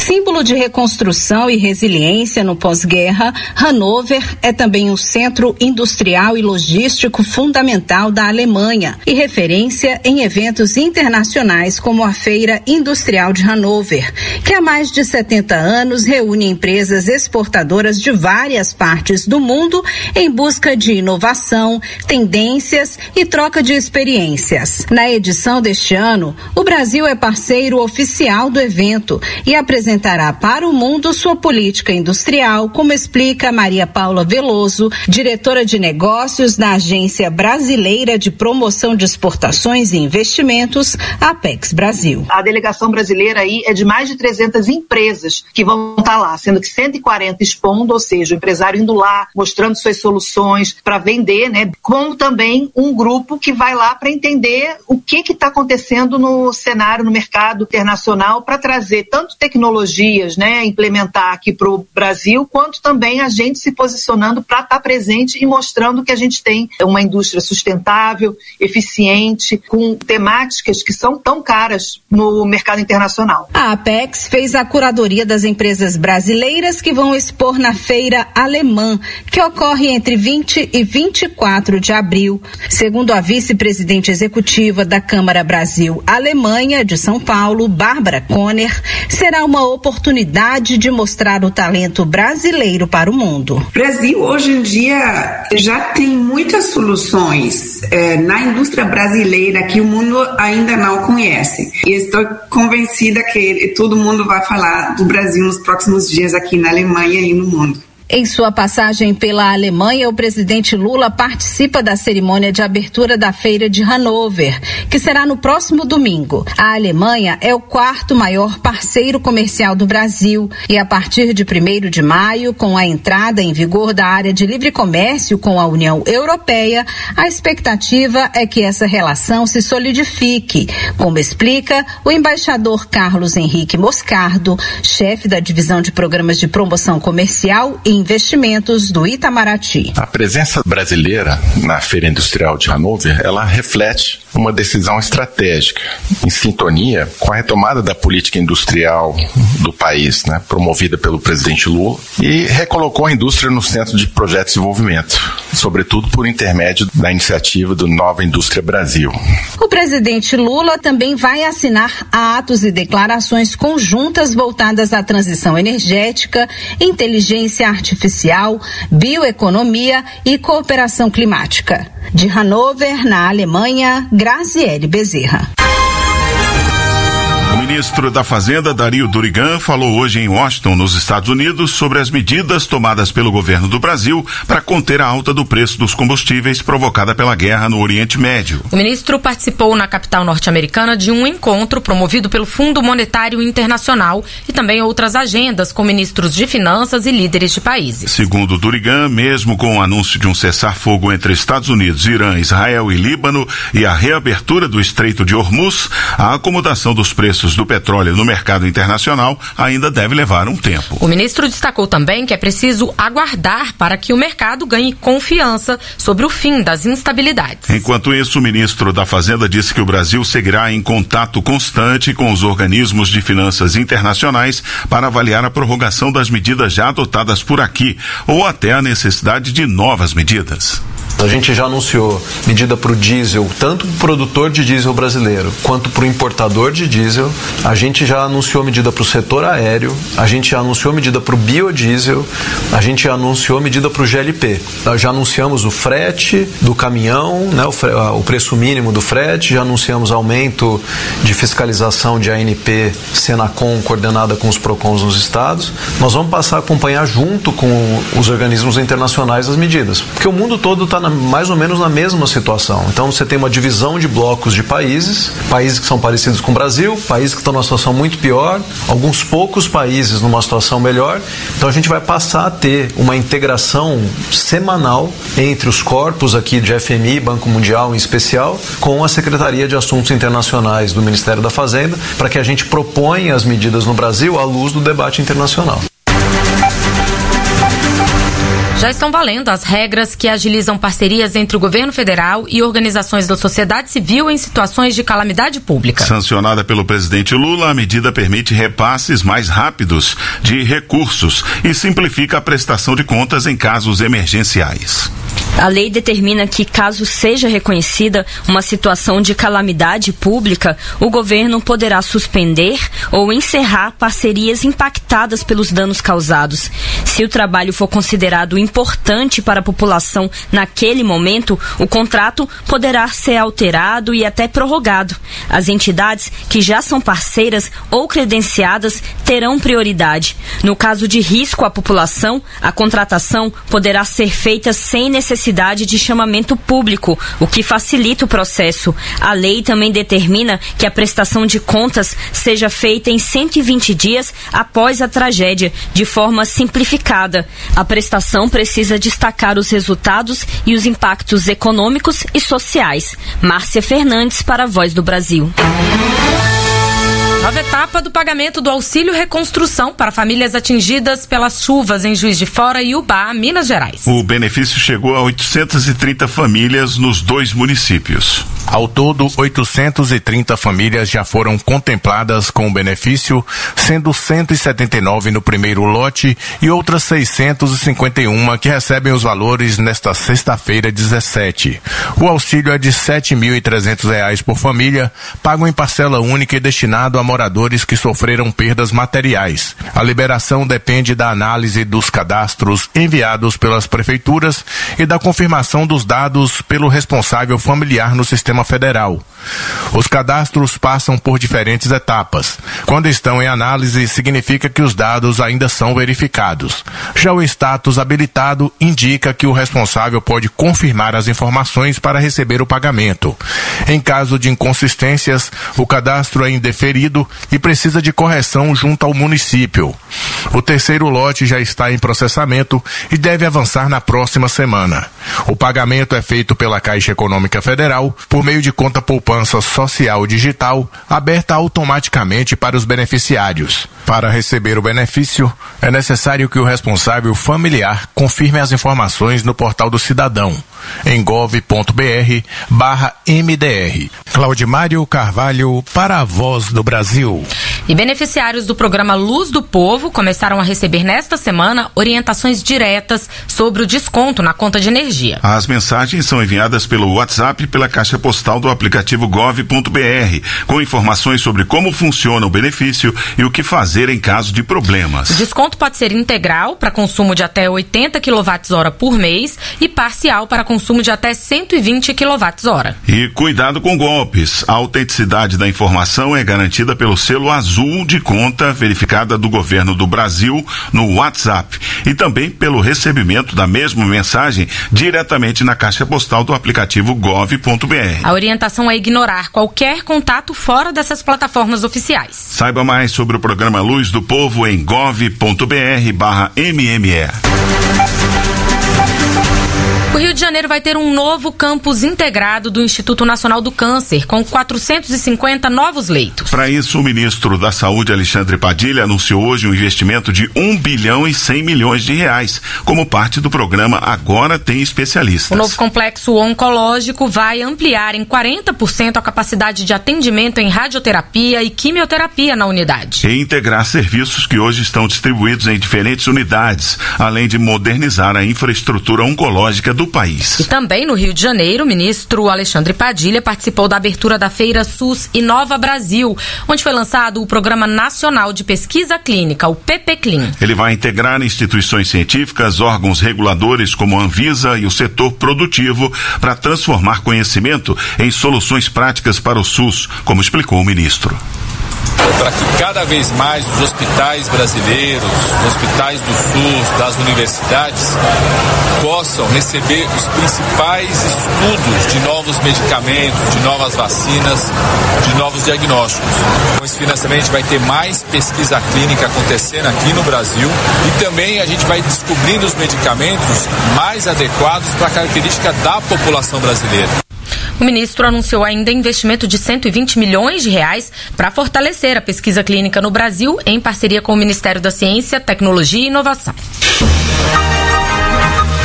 Símbolo de reconstrução e resiliência no pós-guerra, Hannover é também um centro industrial e logístico fundamental da Alemanha e referência em eventos internacionais como a Feira Industrial de Hannover, que há mais de setenta anos reúne empresas exportadoras de várias partes do mundo em busca de inovação, tendências e troca de experiências. Na edição deste ano, o Brasil é parceiro oficial do evento e apresentará para o mundo sua política industrial, como explica Maria Paula Veloso, diretora de negócios da Agência Brasileira de Promoção de Exportações e Investimentos, Apex Brasil. A delegação brasileira aí é de mais de trezentas empresas que vão estar lá, sendo que cento e quarenta expondo, ou seja, o empresário indo lá, mostrando suas soluções para vender, né? Como também um grupo que vai lá para entender o que que está acontecendo no cenário, no mercado internacional, para trazer tanto tecnologias, né, implementar aqui para o Brasil, quanto também a gente se posicionando para estar presente e mostrando que a gente tem uma indústria sustentável, eficiente, com temáticas que são tão caras no mercado internacional. A Apex fez a curadoria das empresas brasileiras que vão expor na Feira Alemã, que ocorre entre vinte e vinte e quatro de abril. Segundo a vice-presidente executiva da Câmara Brasil-Alemanha de São Paulo, Bárbara Conner, será uma oportunidade de mostrar o talento brasileiro para o mundo. O Brasil, hoje em dia, já tem muitas soluções eh, na indústria brasileira que o mundo ainda não conhece. E estou convencida que todo mundo vai falar do Brasil nos próximos dias aqui na Alemanha e no mundo. Em sua passagem pela Alemanha, o presidente Lula participa da cerimônia de abertura da Feira de Hannover, que será no próximo domingo. A Alemanha é o quarto maior parceiro comercial do Brasil e a partir de primeiro de maio, com a entrada em vigor da área de livre comércio com a União Europeia, a expectativa é que essa relação se solidifique, como explica o embaixador Carlos Henrique Moscardo, chefe da divisão de programas de promoção comercial e investimentos do Itamaraty. A presença brasileira na Feira Industrial de Hannover, ela reflete uma decisão estratégica em sintonia com a retomada da política industrial do país, né, promovida pelo presidente Lula, e recolocou a indústria no centro de projetos de desenvolvimento, sobretudo por intermédio da iniciativa do Nova Indústria Brasil. O presidente Lula também vai assinar atos e declarações conjuntas voltadas à transição energética, inteligência artificial, bioeconomia e cooperação climática. De Hannover, na Alemanha, Graziele Bezerra. O ministro da Fazenda, Dario Durigan, falou hoje em Washington, nos Estados Unidos, sobre as medidas tomadas pelo governo do Brasil para conter a alta do preço dos combustíveis provocada pela guerra no Oriente Médio. O ministro participou na capital norte-americana de um encontro promovido pelo Fundo Monetário Internacional e também outras agendas com ministros de finanças e líderes de países. Segundo Durigan, mesmo com o anúncio de um cessar-fogo entre Estados Unidos, Irã, Israel e Líbano e a reabertura do Estreito de Hormuz, a acomodação dos preços do petróleo no mercado internacional ainda deve levar um tempo. O ministro destacou também que é preciso aguardar para que o mercado ganhe confiança sobre o fim das instabilidades. Enquanto isso, o ministro da Fazenda disse que o Brasil seguirá em contato constante com os organismos de finanças internacionais para avaliar a prorrogação das medidas já adotadas por aqui ou até a necessidade de novas medidas. A gente já anunciou medida para o diesel, tanto para o produtor de diesel brasileiro quanto para o importador de diesel. A gente já anunciou medida para o setor aéreo, a gente já anunciou medida para o biodiesel, a gente já anunciou medida para o G L P. Nós já anunciamos o frete do caminhão, né, o, fre, o preço mínimo do frete, já anunciamos aumento de fiscalização de A N P, Senacom, coordenada com os PROCONs nos estados. Nós vamos passar a acompanhar junto com os organismos internacionais as medidas, porque o mundo todo está na mais ou menos na mesma situação. Então você tem uma divisão de blocos de países, países que são parecidos com o Brasil, países que estão numa situação muito pior, alguns poucos países numa situação melhor. Então a gente vai passar a ter uma integração semanal entre os corpos aqui de F M I, Banco Mundial em especial, com a Secretaria de Assuntos Internacionais do Ministério da Fazenda, para que a gente proponha as medidas no Brasil à luz do debate internacional. Já estão valendo as regras que agilizam parcerias entre o governo federal e organizações da sociedade civil em situações de calamidade pública. Sancionada pelo presidente Lula, a medida permite repasses mais rápidos de recursos e simplifica a prestação de contas em casos emergenciais. A lei determina que, caso seja reconhecida uma situação de calamidade pública, o governo poderá suspender ou encerrar parcerias impactadas pelos danos causados. Se o trabalho for considerado importante para a população naquele momento, o contrato poderá ser alterado e até prorrogado. As entidades que já são parceiras ou credenciadas terão prioridade. No caso de risco à população, a contratação poderá ser feita sem necessidade de chamamento público, o que facilita o processo. A lei também determina que a prestação de contas seja feita em cento e vinte dias após a tragédia, de forma simplificada. A prestação precisa destacar os resultados e os impactos econômicos e sociais. Márcia Fernandes para a Voz do Brasil. Nova etapa do pagamento do auxílio reconstrução para famílias atingidas pelas chuvas em Juiz de Fora e Ubá, Minas Gerais. O benefício chegou a oitocentas e trinta famílias nos dois municípios. Ao todo, oitocentas e trinta famílias já foram contempladas com o benefício, sendo cento e setenta e nove no primeiro lote e outras seiscentas e cinquenta e um que recebem os valores nesta sexta-feira, dezessete. O auxílio é de sete mil e trezentos reais por família, pago em parcela única e destinado a moradores que sofreram perdas materiais. A liberação depende da análise dos cadastros enviados pelas prefeituras e da confirmação dos dados pelo responsável familiar no sistema federal. Os cadastros passam por diferentes etapas. Quando estão em análise, significa que os dados ainda são verificados. Já o status habilitado indica que o responsável pode confirmar as informações para receber o pagamento. Em caso de inconsistências, o cadastro é indeferido e precisa de correção junto ao município. O terceiro lote já está em processamento e deve avançar na próxima semana. O pagamento é feito pela Caixa Econômica Federal por meio de conta poupança social digital aberta automaticamente para os beneficiários. Para receber o benefício, é necessário que o responsável familiar confirme as informações no portal do cidadão, em gov ponto br barra M D R. Claudimário Carvalho para a Voz do Brasil. E beneficiários do programa Luz do Povo começaram a receber nesta semana orientações diretas sobre o desconto na conta de energia. As mensagens são enviadas pelo WhatsApp e pela caixa postal do aplicativo gov ponto br, com informações sobre como funciona o benefício e o que fazer em caso de problemas. O desconto pode ser integral para consumo de até oitenta quilowatt-hora por mês e parcial para consumo de até cento e vinte quilowatt-hora. E cuidado com golpes. A autenticidade da informação é garantida pelo selo azul de conta verificada do governo do Brasil no WhatsApp e também pelo recebimento da mesma mensagem diretamente na caixa postal do aplicativo gov ponto br. A orientação é ignorar qualquer contato fora dessas plataformas oficiais. Saiba mais sobre o programa Luz do Povo em gov ponto br barra M M E. O Rio de Janeiro vai ter um novo campus integrado do Instituto Nacional do Câncer, com quatrocentos e cinquenta novos leitos. Para isso, o ministro da Saúde, Alexandre Padilha, anunciou hoje um investimento de um bilhão e cem milhões de reais, como parte do programa Agora Tem Especialistas. O novo complexo oncológico vai ampliar em quarenta por cento a capacidade de atendimento em radioterapia e quimioterapia na unidade. E integrar serviços que hoje estão distribuídos em diferentes unidades, além de modernizar a infraestrutura oncológica do país. E também no Rio de Janeiro, o ministro Alexandre Padilha participou da abertura da Feira SUS Inova Brasil, onde foi lançado o Programa Nacional de Pesquisa Clínica, o P P C L I N. Ele vai integrar instituições científicas, órgãos reguladores como a Anvisa e o setor produtivo para transformar conhecimento em soluções práticas para o SUS, como explicou o ministro. Para que cada vez mais os hospitais brasileiros, os hospitais do SUS, das universidades, possam receber os principais estudos de novos medicamentos, de novas vacinas, de novos diagnósticos. Com esse financiamento a gente vai ter mais pesquisa clínica acontecendo aqui no Brasil e também a gente vai descobrindo os medicamentos mais adequados para a característica da população brasileira. O ministro anunciou ainda investimento de cento e vinte milhões de reais para fortalecer a pesquisa clínica no Brasil, em parceria com o Ministério da Ciência, Tecnologia e Inovação.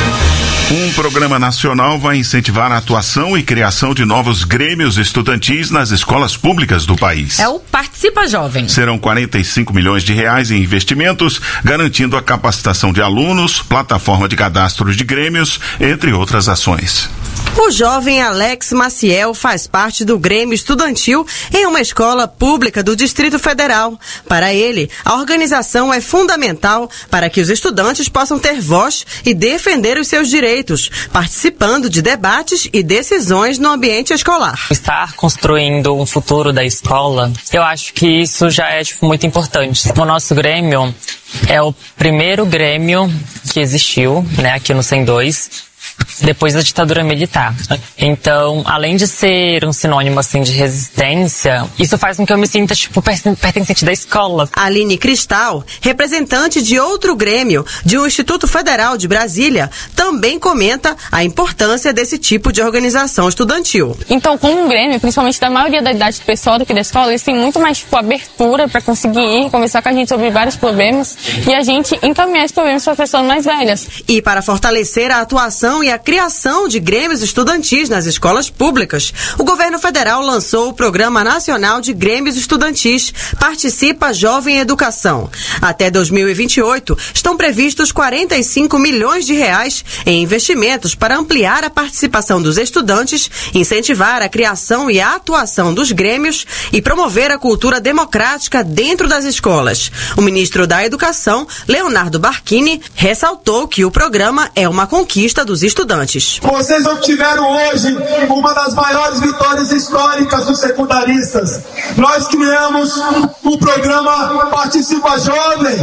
Um programa nacional vai incentivar a atuação e criação de novos grêmios estudantis nas escolas públicas do país. É o Participa Jovem. Serão quarenta e cinco milhões de reais em investimentos, garantindo a capacitação de alunos, plataforma de cadastro de grêmios, entre outras ações. O jovem Alex Maciel faz parte do Grêmio Estudantil em uma escola pública do Distrito Federal. Para ele, a organização é fundamental para que os estudantes possam ter voz e defender os seus direitos, participando de debates e decisões no ambiente escolar. Estar construindo um futuro da escola, eu acho que isso já é tipo, muito importante. O nosso Grêmio é o primeiro Grêmio que existiu, né, aqui no cento e dois, depois da ditadura militar. Então, além de ser um sinônimo assim de resistência, isso faz com que eu me sinta tipo pertencente da escola. Aline Cristal, representante de outro grêmio de um Instituto Federal de Brasília, também comenta a importância desse tipo de organização estudantil. Então, como um grêmio, principalmente da maioria da idade do pessoal daqui da escola, eles têm muito mais tipo, abertura para conseguir ir, conversar com a gente sobre vários problemas e a gente encaminhar esses problemas para pessoas mais velhas. E para fortalecer a atuação e a criação de grêmios estudantis nas escolas públicas, o governo federal lançou o Programa Nacional de Grêmios Estudantis Participa Jovem Educação. Até dois mil e vinte e oito, estão previstos quarenta e cinco milhões de reais em investimentos para ampliar a participação dos estudantes, incentivar a criação e a atuação dos grêmios e promover a cultura democrática dentro das escolas. O ministro da Educação, Leonardo Barquini, ressaltou que o programa é uma conquista dos estudantes. Vocês obtiveram hoje uma das maiores vitórias históricas dos secundaristas. Nós criamos o programa Participa Jovem.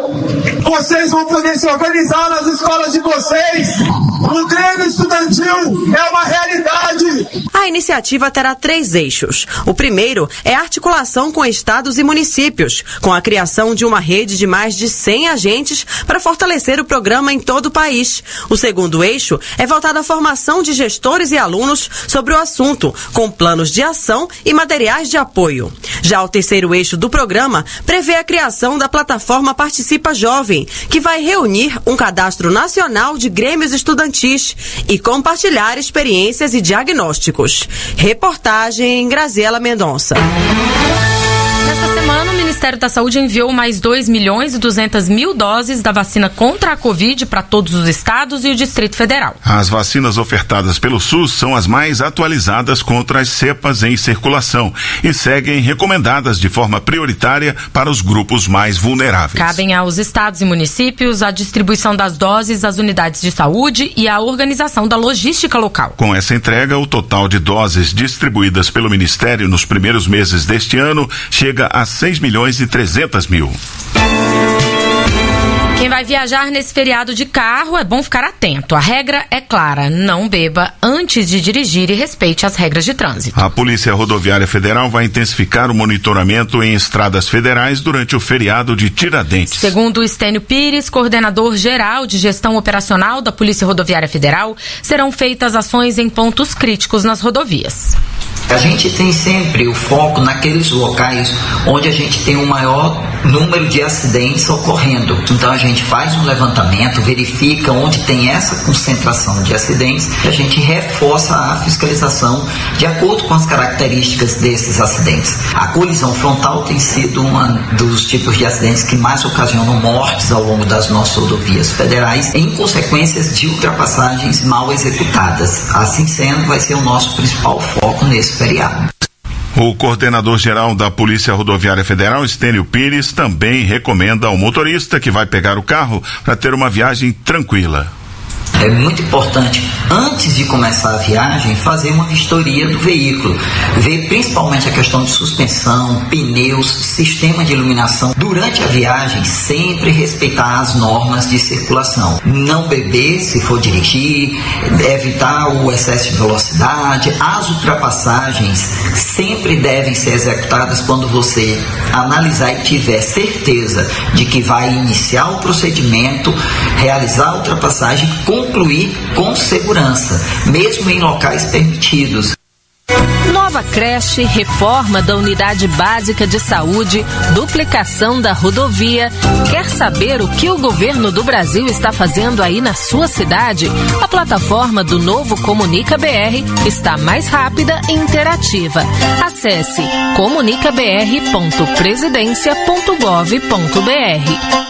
Vocês vão poder se organizar nas escolas de vocês. O Grêmio Estudantil é uma realidade. A iniciativa terá três eixos. O primeiro é a articulação com estados e municípios, com a criação de uma rede de mais de cem agentes para fortalecer o programa em todo o país. O segundo eixo é voltado à formação de gestores e alunos sobre o assunto, com planos de ação e materiais de apoio. Já o terceiro eixo do programa prevê a criação da plataforma Participa Jovem, que vai reunir um cadastro nacional de grêmios estudantis e compartilhar experiências e diagnósticos. Reportagem Graziela Mendonça. Nesta semana, o Ministério da Saúde enviou mais dois milhões e duzentas mil doses da vacina contra a Covid para todos os estados e o Distrito Federal. As vacinas ofertadas pelo SUS são as mais atualizadas contra as cepas em circulação e seguem recomendadas de forma prioritária para os grupos mais vulneráveis. Cabem aos estados e municípios a distribuição das doses às unidades de saúde e a organização da logística local. Com essa entrega, o total de doses distribuídas pelo Ministério nos primeiros meses deste ano chega a seis milhões e trezentas mil. Quem vai viajar nesse feriado de carro é bom ficar atento. A regra é clara: não beba antes de dirigir e respeite as regras de trânsito. A Polícia Rodoviária Federal vai intensificar o monitoramento em estradas federais durante o feriado de Tiradentes. Segundo Estênio Pires, coordenador geral de gestão operacional da Polícia Rodoviária Federal, serão feitas ações em pontos críticos nas rodovias. A gente tem sempre o foco naqueles locais onde a gente tem o maior número de acidentes ocorrendo. Então a gente faz um levantamento, verifica onde tem essa concentração de acidentes e a gente reforça a fiscalização de acordo com as características desses acidentes. A colisão frontal tem sido um dos tipos de acidentes que mais ocasionam mortes ao longo das nossas rodovias federais em consequências de ultrapassagens mal executadas. Assim sendo, vai ser o nosso principal foco nesse feriado. O coordenador-geral da Polícia Rodoviária Federal, Estênio Pires, também recomenda ao motorista que vai pegar o carro para ter uma viagem tranquila. É muito importante, antes de começar a viagem, fazer uma vistoria do veículo. Ver principalmente a questão de suspensão, pneus, sistema de iluminação. Durante a viagem, sempre respeitar as normas de circulação. Não beber se for dirigir, evitar o excesso de velocidade. As ultrapassagens sempre devem ser executadas quando você analisar e tiver certeza de que vai iniciar o procedimento, realizar a ultrapassagem com concluir com segurança, mesmo em locais permitidos. Nova Nova creche, reforma da unidade básica de saúde, duplicação da rodovia. Quer saber o que o governo do Brasil está fazendo aí na sua cidade? A plataforma do Novo Comunica B R está mais rápida e interativa. Acesse comunica b r ponto presidência ponto gov ponto b r.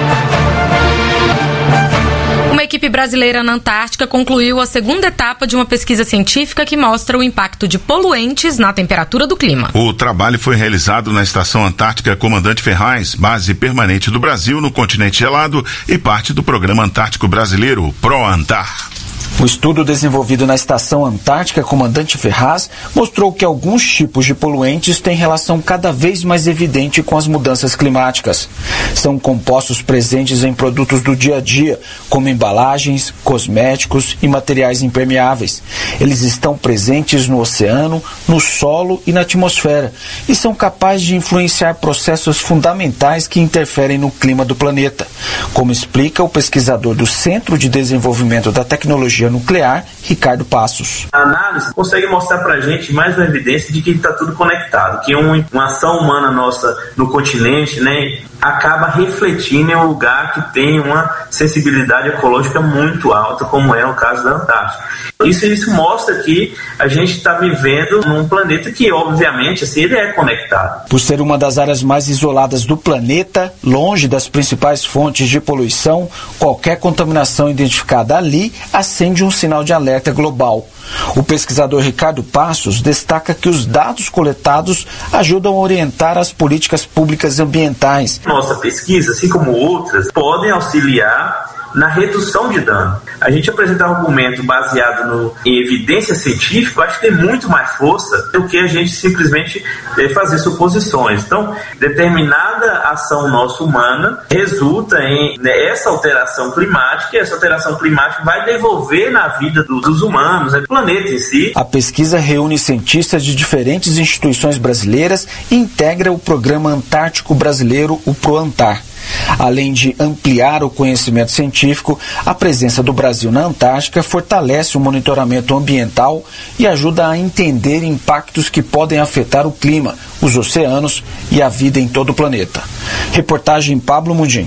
Uma equipe brasileira na Antártica concluiu a segunda etapa de uma pesquisa científica que mostra o impacto de poluentes na temperatura do clima. O trabalho foi realizado na Estação Antártica Comandante Ferraz, base permanente do Brasil no continente gelado e parte do Programa Antártico Brasileiro, ProAntar. O estudo desenvolvido na Estação Antártica Comandante Ferraz mostrou que alguns tipos de poluentes têm relação cada vez mais evidente com as mudanças climáticas. São compostos presentes em produtos do dia a dia, como embalagens, cosméticos e materiais impermeáveis. Eles estão presentes no oceano, no solo e na atmosfera e são capazes de influenciar processos fundamentais que interferem no clima do planeta, como explica o pesquisador do Centro de Desenvolvimento da Tecnologia Nuclear, Ricardo Passos. A análise consegue mostrar para a gente mais uma evidência de que está tudo conectado, que um, uma ação humana nossa no continente, né, acaba refletindo em um lugar que tem uma sensibilidade ecológica muito alta, como é o caso da Antártica. Isso, isso mostra que a gente está vivendo num planeta que, obviamente, assim, ele é conectado. Por ser uma das áreas mais isoladas do planeta, longe das principais fontes de poluição, qualquer contaminação identificada ali acende um sinal de alerta global. O pesquisador Ricardo Passos destaca que os dados coletados ajudam a orientar as políticas públicas ambientais. Nossa pesquisa, assim como outras, podem auxiliar na redução de dano. A gente apresentar um argumento baseado no, em evidência científica, acho que tem muito mais força do que a gente simplesmente é, fazer suposições. Então, determinada ação nossa humana resulta em né, essa alteração climática, e essa alteração climática vai devolver na vida do, dos humanos, né, do planeta em si. A pesquisa reúne cientistas de diferentes instituições brasileiras e integra o Programa Antártico Brasileiro, o ProAntar. Além de ampliar o conhecimento científico, a presença do Brasil na Antártica fortalece o monitoramento ambiental e ajuda a entender impactos que podem afetar o clima, os oceanos e a vida em todo o planeta. Reportagem Pablo Mundim.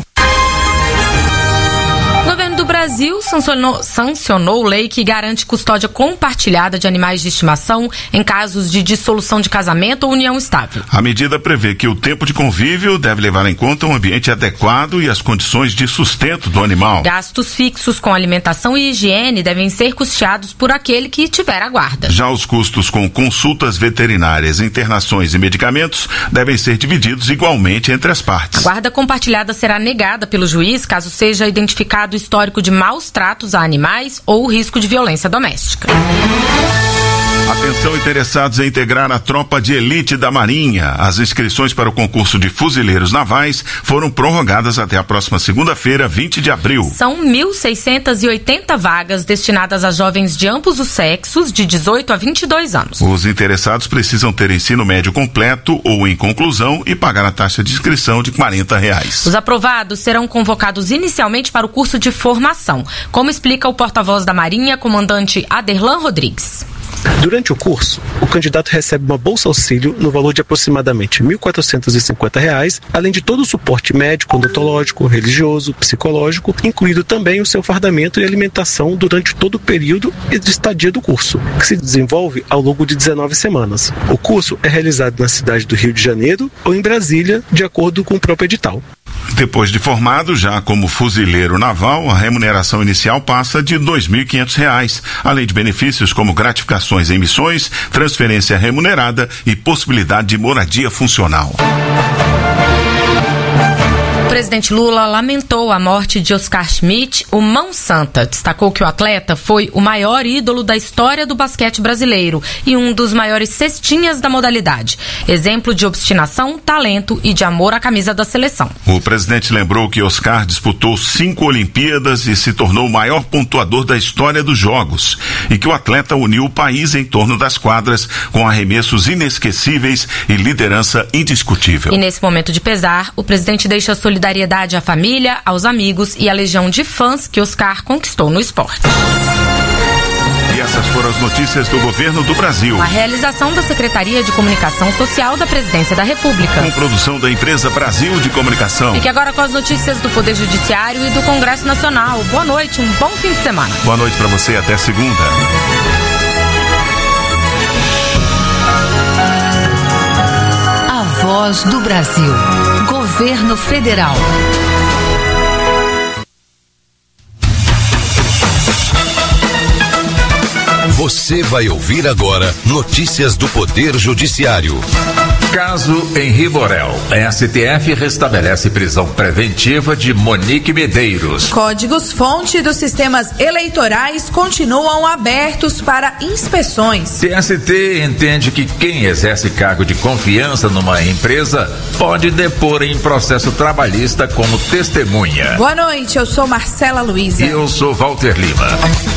O governo do Brasil sancionou, sancionou lei que garante custódia compartilhada de animais de estimação em casos de dissolução de casamento ou união estável. A medida prevê que o tempo de convívio deve levar em conta um ambiente adequado e as condições de sustento do animal. Gastos fixos com alimentação e higiene devem ser custeados por aquele que tiver a guarda. Já os custos com consultas veterinárias, internações e medicamentos devem ser divididos igualmente entre as partes. A guarda compartilhada será negada pelo juiz caso seja identificado o histórico de maus tratos a animais ou o risco de violência doméstica. Atenção interessados em integrar a tropa de elite da Marinha. As inscrições para o concurso de fuzileiros navais foram prorrogadas até a próxima segunda-feira, vinte de abril. São mil seiscentas e oitenta vagas destinadas a jovens de ambos os sexos, de dezoito a vinte e dois anos. Os interessados precisam ter ensino médio completo ou em conclusão e pagar a taxa de inscrição de quarenta reais. Os aprovados serão convocados inicialmente para o curso de formação, como explica o porta-voz da Marinha, comandante Aderlan Rodrigues. Durante o curso, o candidato recebe uma bolsa auxílio no valor de aproximadamente mil quatrocentos e cinquenta reais, além de todo o suporte médico, odontológico, religioso, psicológico, incluído também o seu fardamento e alimentação durante todo o período de estadia do curso, que se desenvolve ao longo de dezenove semanas. O curso é realizado na cidade do Rio de Janeiro ou em Brasília, de acordo com o próprio edital. Depois de formado, já como fuzileiro naval, a remuneração inicial passa de dois mil e quinhentos reais, além de benefícios como gratificações em missões, transferência remunerada e possibilidade de moradia funcional. O presidente Lula lamentou a morte de Oscar Schmidt, o Mão Santa. Destacou que o atleta foi o maior ídolo da história do basquete brasileiro e um dos maiores cestinhas da modalidade. Exemplo de obstinação, talento e de amor à camisa da seleção. O presidente lembrou que Oscar disputou cinco Olimpíadas e se tornou o maior pontuador da história dos Jogos e que o atleta uniu o país em torno das quadras com arremessos inesquecíveis e liderança indiscutível. E nesse momento de pesar, o presidente deixa solidariedade à família, aos amigos e à legião de fãs que Oscar conquistou no esporte. E essas foram as notícias do governo do Brasil. A realização da Secretaria de Comunicação Social da Presidência da República. Com produção da empresa Brasil de Comunicação. Fique agora com as notícias do Poder Judiciário e do Congresso Nacional. Boa noite, um bom fim de semana. Boa noite para você, até segunda. A Voz do Brasil. Governo Federal. Você vai ouvir agora notícias do Poder Judiciário. Caso Henri Borel. A S T F restabelece prisão preventiva de Monique Medeiros. Códigos-fonte dos sistemas eleitorais continuam abertos para inspeções. T S T entende que quem exerce cargo de confiança numa empresa pode depor em processo trabalhista como testemunha. Boa noite, eu sou Marcela Luiza. E eu sou Walter Lima.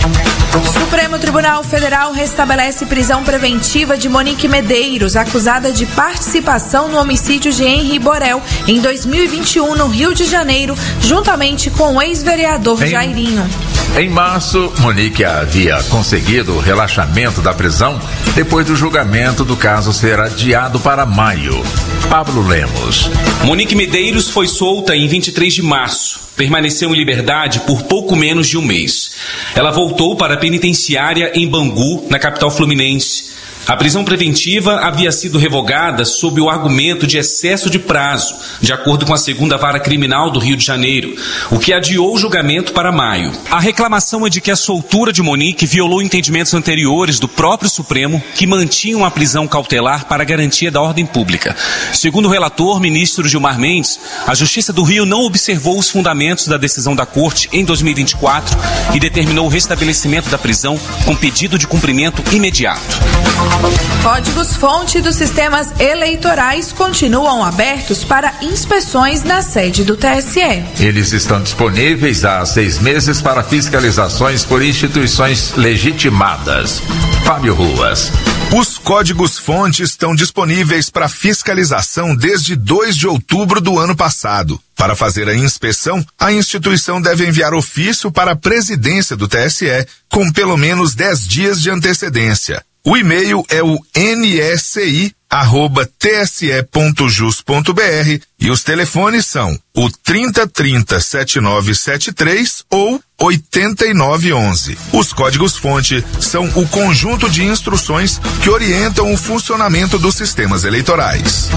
Supremo Tribunal Federal restabelece prisão preventiva de Monique Medeiros, acusada de participação no homicídio de Henri Borel em dois mil e vinte e um no Rio de Janeiro, juntamente com o ex-vereador em... Jairinho. Em março, Monique havia conseguido o relaxamento da prisão depois do julgamento do caso ser adiado para maio. Pablo Lemos. Monique Medeiros foi solta em vinte e três de março. Permaneceu em liberdade por pouco menos de um mês. Ela voltou para a penitenciária em Bangu, na capital fluminense. A prisão preventiva havia sido revogada sob o argumento de excesso de prazo, de acordo com a segunda Vara Criminal do Rio de Janeiro, o que adiou o julgamento para maio. A reclamação é de que a soltura de Monique violou entendimentos anteriores do próprio Supremo, que mantinham a prisão cautelar para a garantia da ordem pública. Segundo o relator, ministro Gilmar Mendes, a Justiça do Rio não observou os fundamentos da decisão da Corte em dois mil e vinte e quatro e determinou o restabelecimento da prisão com pedido de cumprimento imediato. Códigos-fonte dos sistemas eleitorais continuam abertos para inspeções na sede do T S E. Eles estão disponíveis há seis meses para fiscalizações por instituições legitimadas. Fábio Ruas. Os códigos-fonte estão disponíveis para fiscalização desde dois de outubro do ano passado. Para fazer a inspeção, a instituição deve enviar ofício para a presidência do T S E com pelo menos dez dias de antecedência. O e-mail é o n s i arroba t s e ponto jus ponto b r e os telefones são o trinta trinta setenta e nove setenta e três ou oitenta e nove onze. Os códigos-fonte são o conjunto de instruções que orientam o funcionamento dos sistemas eleitorais.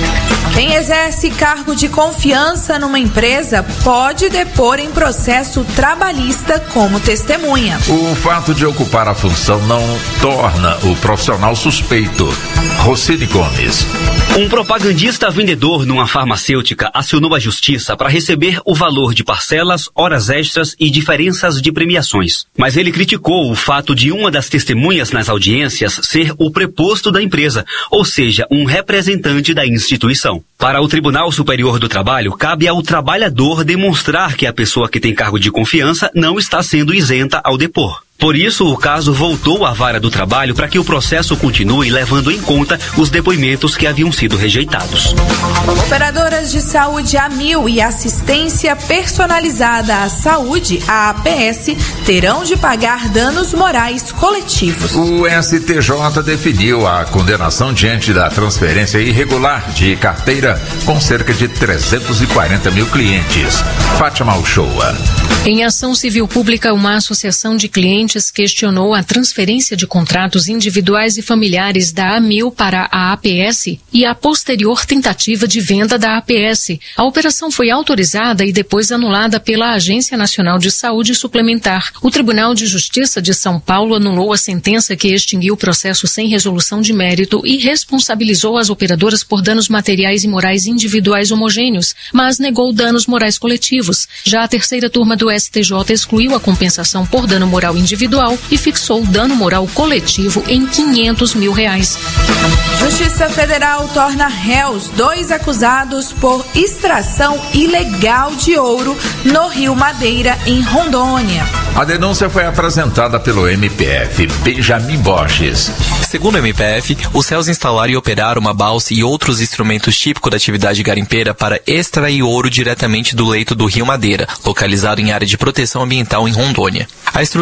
Quem exerce cargo de confiança numa empresa pode depor em processo trabalhista como testemunha. O fato de ocupar a função não torna o profissional suspeito. Rocine Gomes. Um propagandista vendedor numa farmacêutica acionou a justiça para receber o valor de parcelas, horas extras e diferenças de premiações. Mas ele criticou o fato de uma das testemunhas nas audiências ser o preposto da empresa, ou seja, um representante da instituição. Para o Tribunal Superior do Trabalho, cabe ao trabalhador demonstrar que a pessoa que tem cargo de confiança não está sendo isenta ao depor. Por isso, o caso voltou à Vara do Trabalho para que o processo continue levando em conta os depoimentos que haviam sido rejeitados. Operadoras de saúde Amil e assistência personalizada à saúde, a A P S, terão de pagar danos morais coletivos. O S T J definiu a condenação diante da transferência irregular de carteira com cerca de trezentos e quarenta mil clientes. Fátima Uchoa. Em ação civil pública, uma associação de clientes questionou a transferência de contratos individuais e familiares da Amil para a A P S e a posterior tentativa de venda da A P S. A operação foi autorizada e depois anulada pela Agência Nacional de Saúde Suplementar. O Tribunal de Justiça de São Paulo anulou a sentença que extinguiu o processo sem resolução de mérito e responsabilizou as operadoras por danos materiais e morais individuais homogêneos, mas negou danos morais coletivos. Já a terceira turma do S T J excluiu a compensação por dano moral individual individual e fixou o dano moral coletivo em quinhentos mil reais. Justiça Federal torna réus dois acusados por extração ilegal de ouro no Rio Madeira, em Rondônia. A denúncia foi apresentada pelo M P F, Benjamin Borges. Segundo o M P F, os réus instalaram e operaram uma balsa e outros instrumentos típicos da atividade garimpeira para extrair ouro diretamente do leito do Rio Madeira, localizado em área de proteção ambiental em Rondônia. A estrutura foi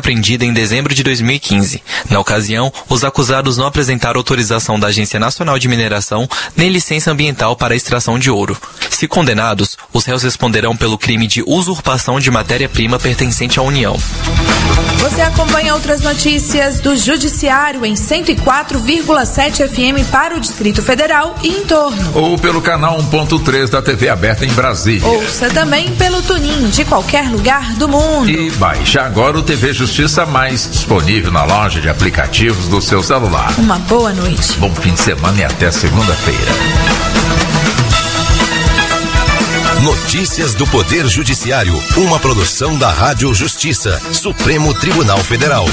apreendida em dezembro de dois mil e quinze. Na ocasião, os acusados não apresentaram autorização da Agência Nacional de Mineração nem licença ambiental para a extração de ouro. Se condenados, os réus responderão pelo crime de usurpação de matéria-prima pertencente à União. Você acompanha outras notícias do Judiciário em cento e quatro vírgula sete F M para o Distrito Federal e em torno. Ou pelo canal um ponto três da T V aberta em Brasília. Ouça também pelo Tunin de qualquer lugar do mundo. E baixe agora o T V Justiça Mais, disponível na loja de aplicativos do seu celular. Uma boa noite. Bom fim de semana e até segunda-feira. Notícias do Poder Judiciário, uma produção da Rádio Justiça, Supremo Tribunal Federal.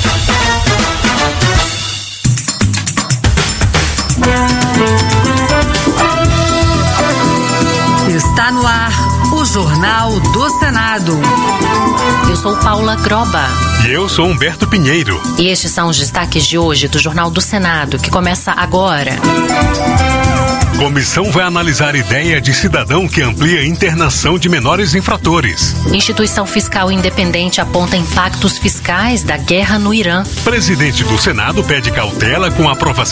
Está no ar o Jornal do Senado. Eu sou Paula Groba. E eu sou Humberto Pinheiro. E estes são os destaques de hoje do Jornal do Senado, que começa agora. Comissão vai analisar ideia de cidadão que amplia internação de menores infratores. Instituição Fiscal Independente aponta impactos fiscais da guerra no Irã. Presidente do Senado pede cautela com a aprovação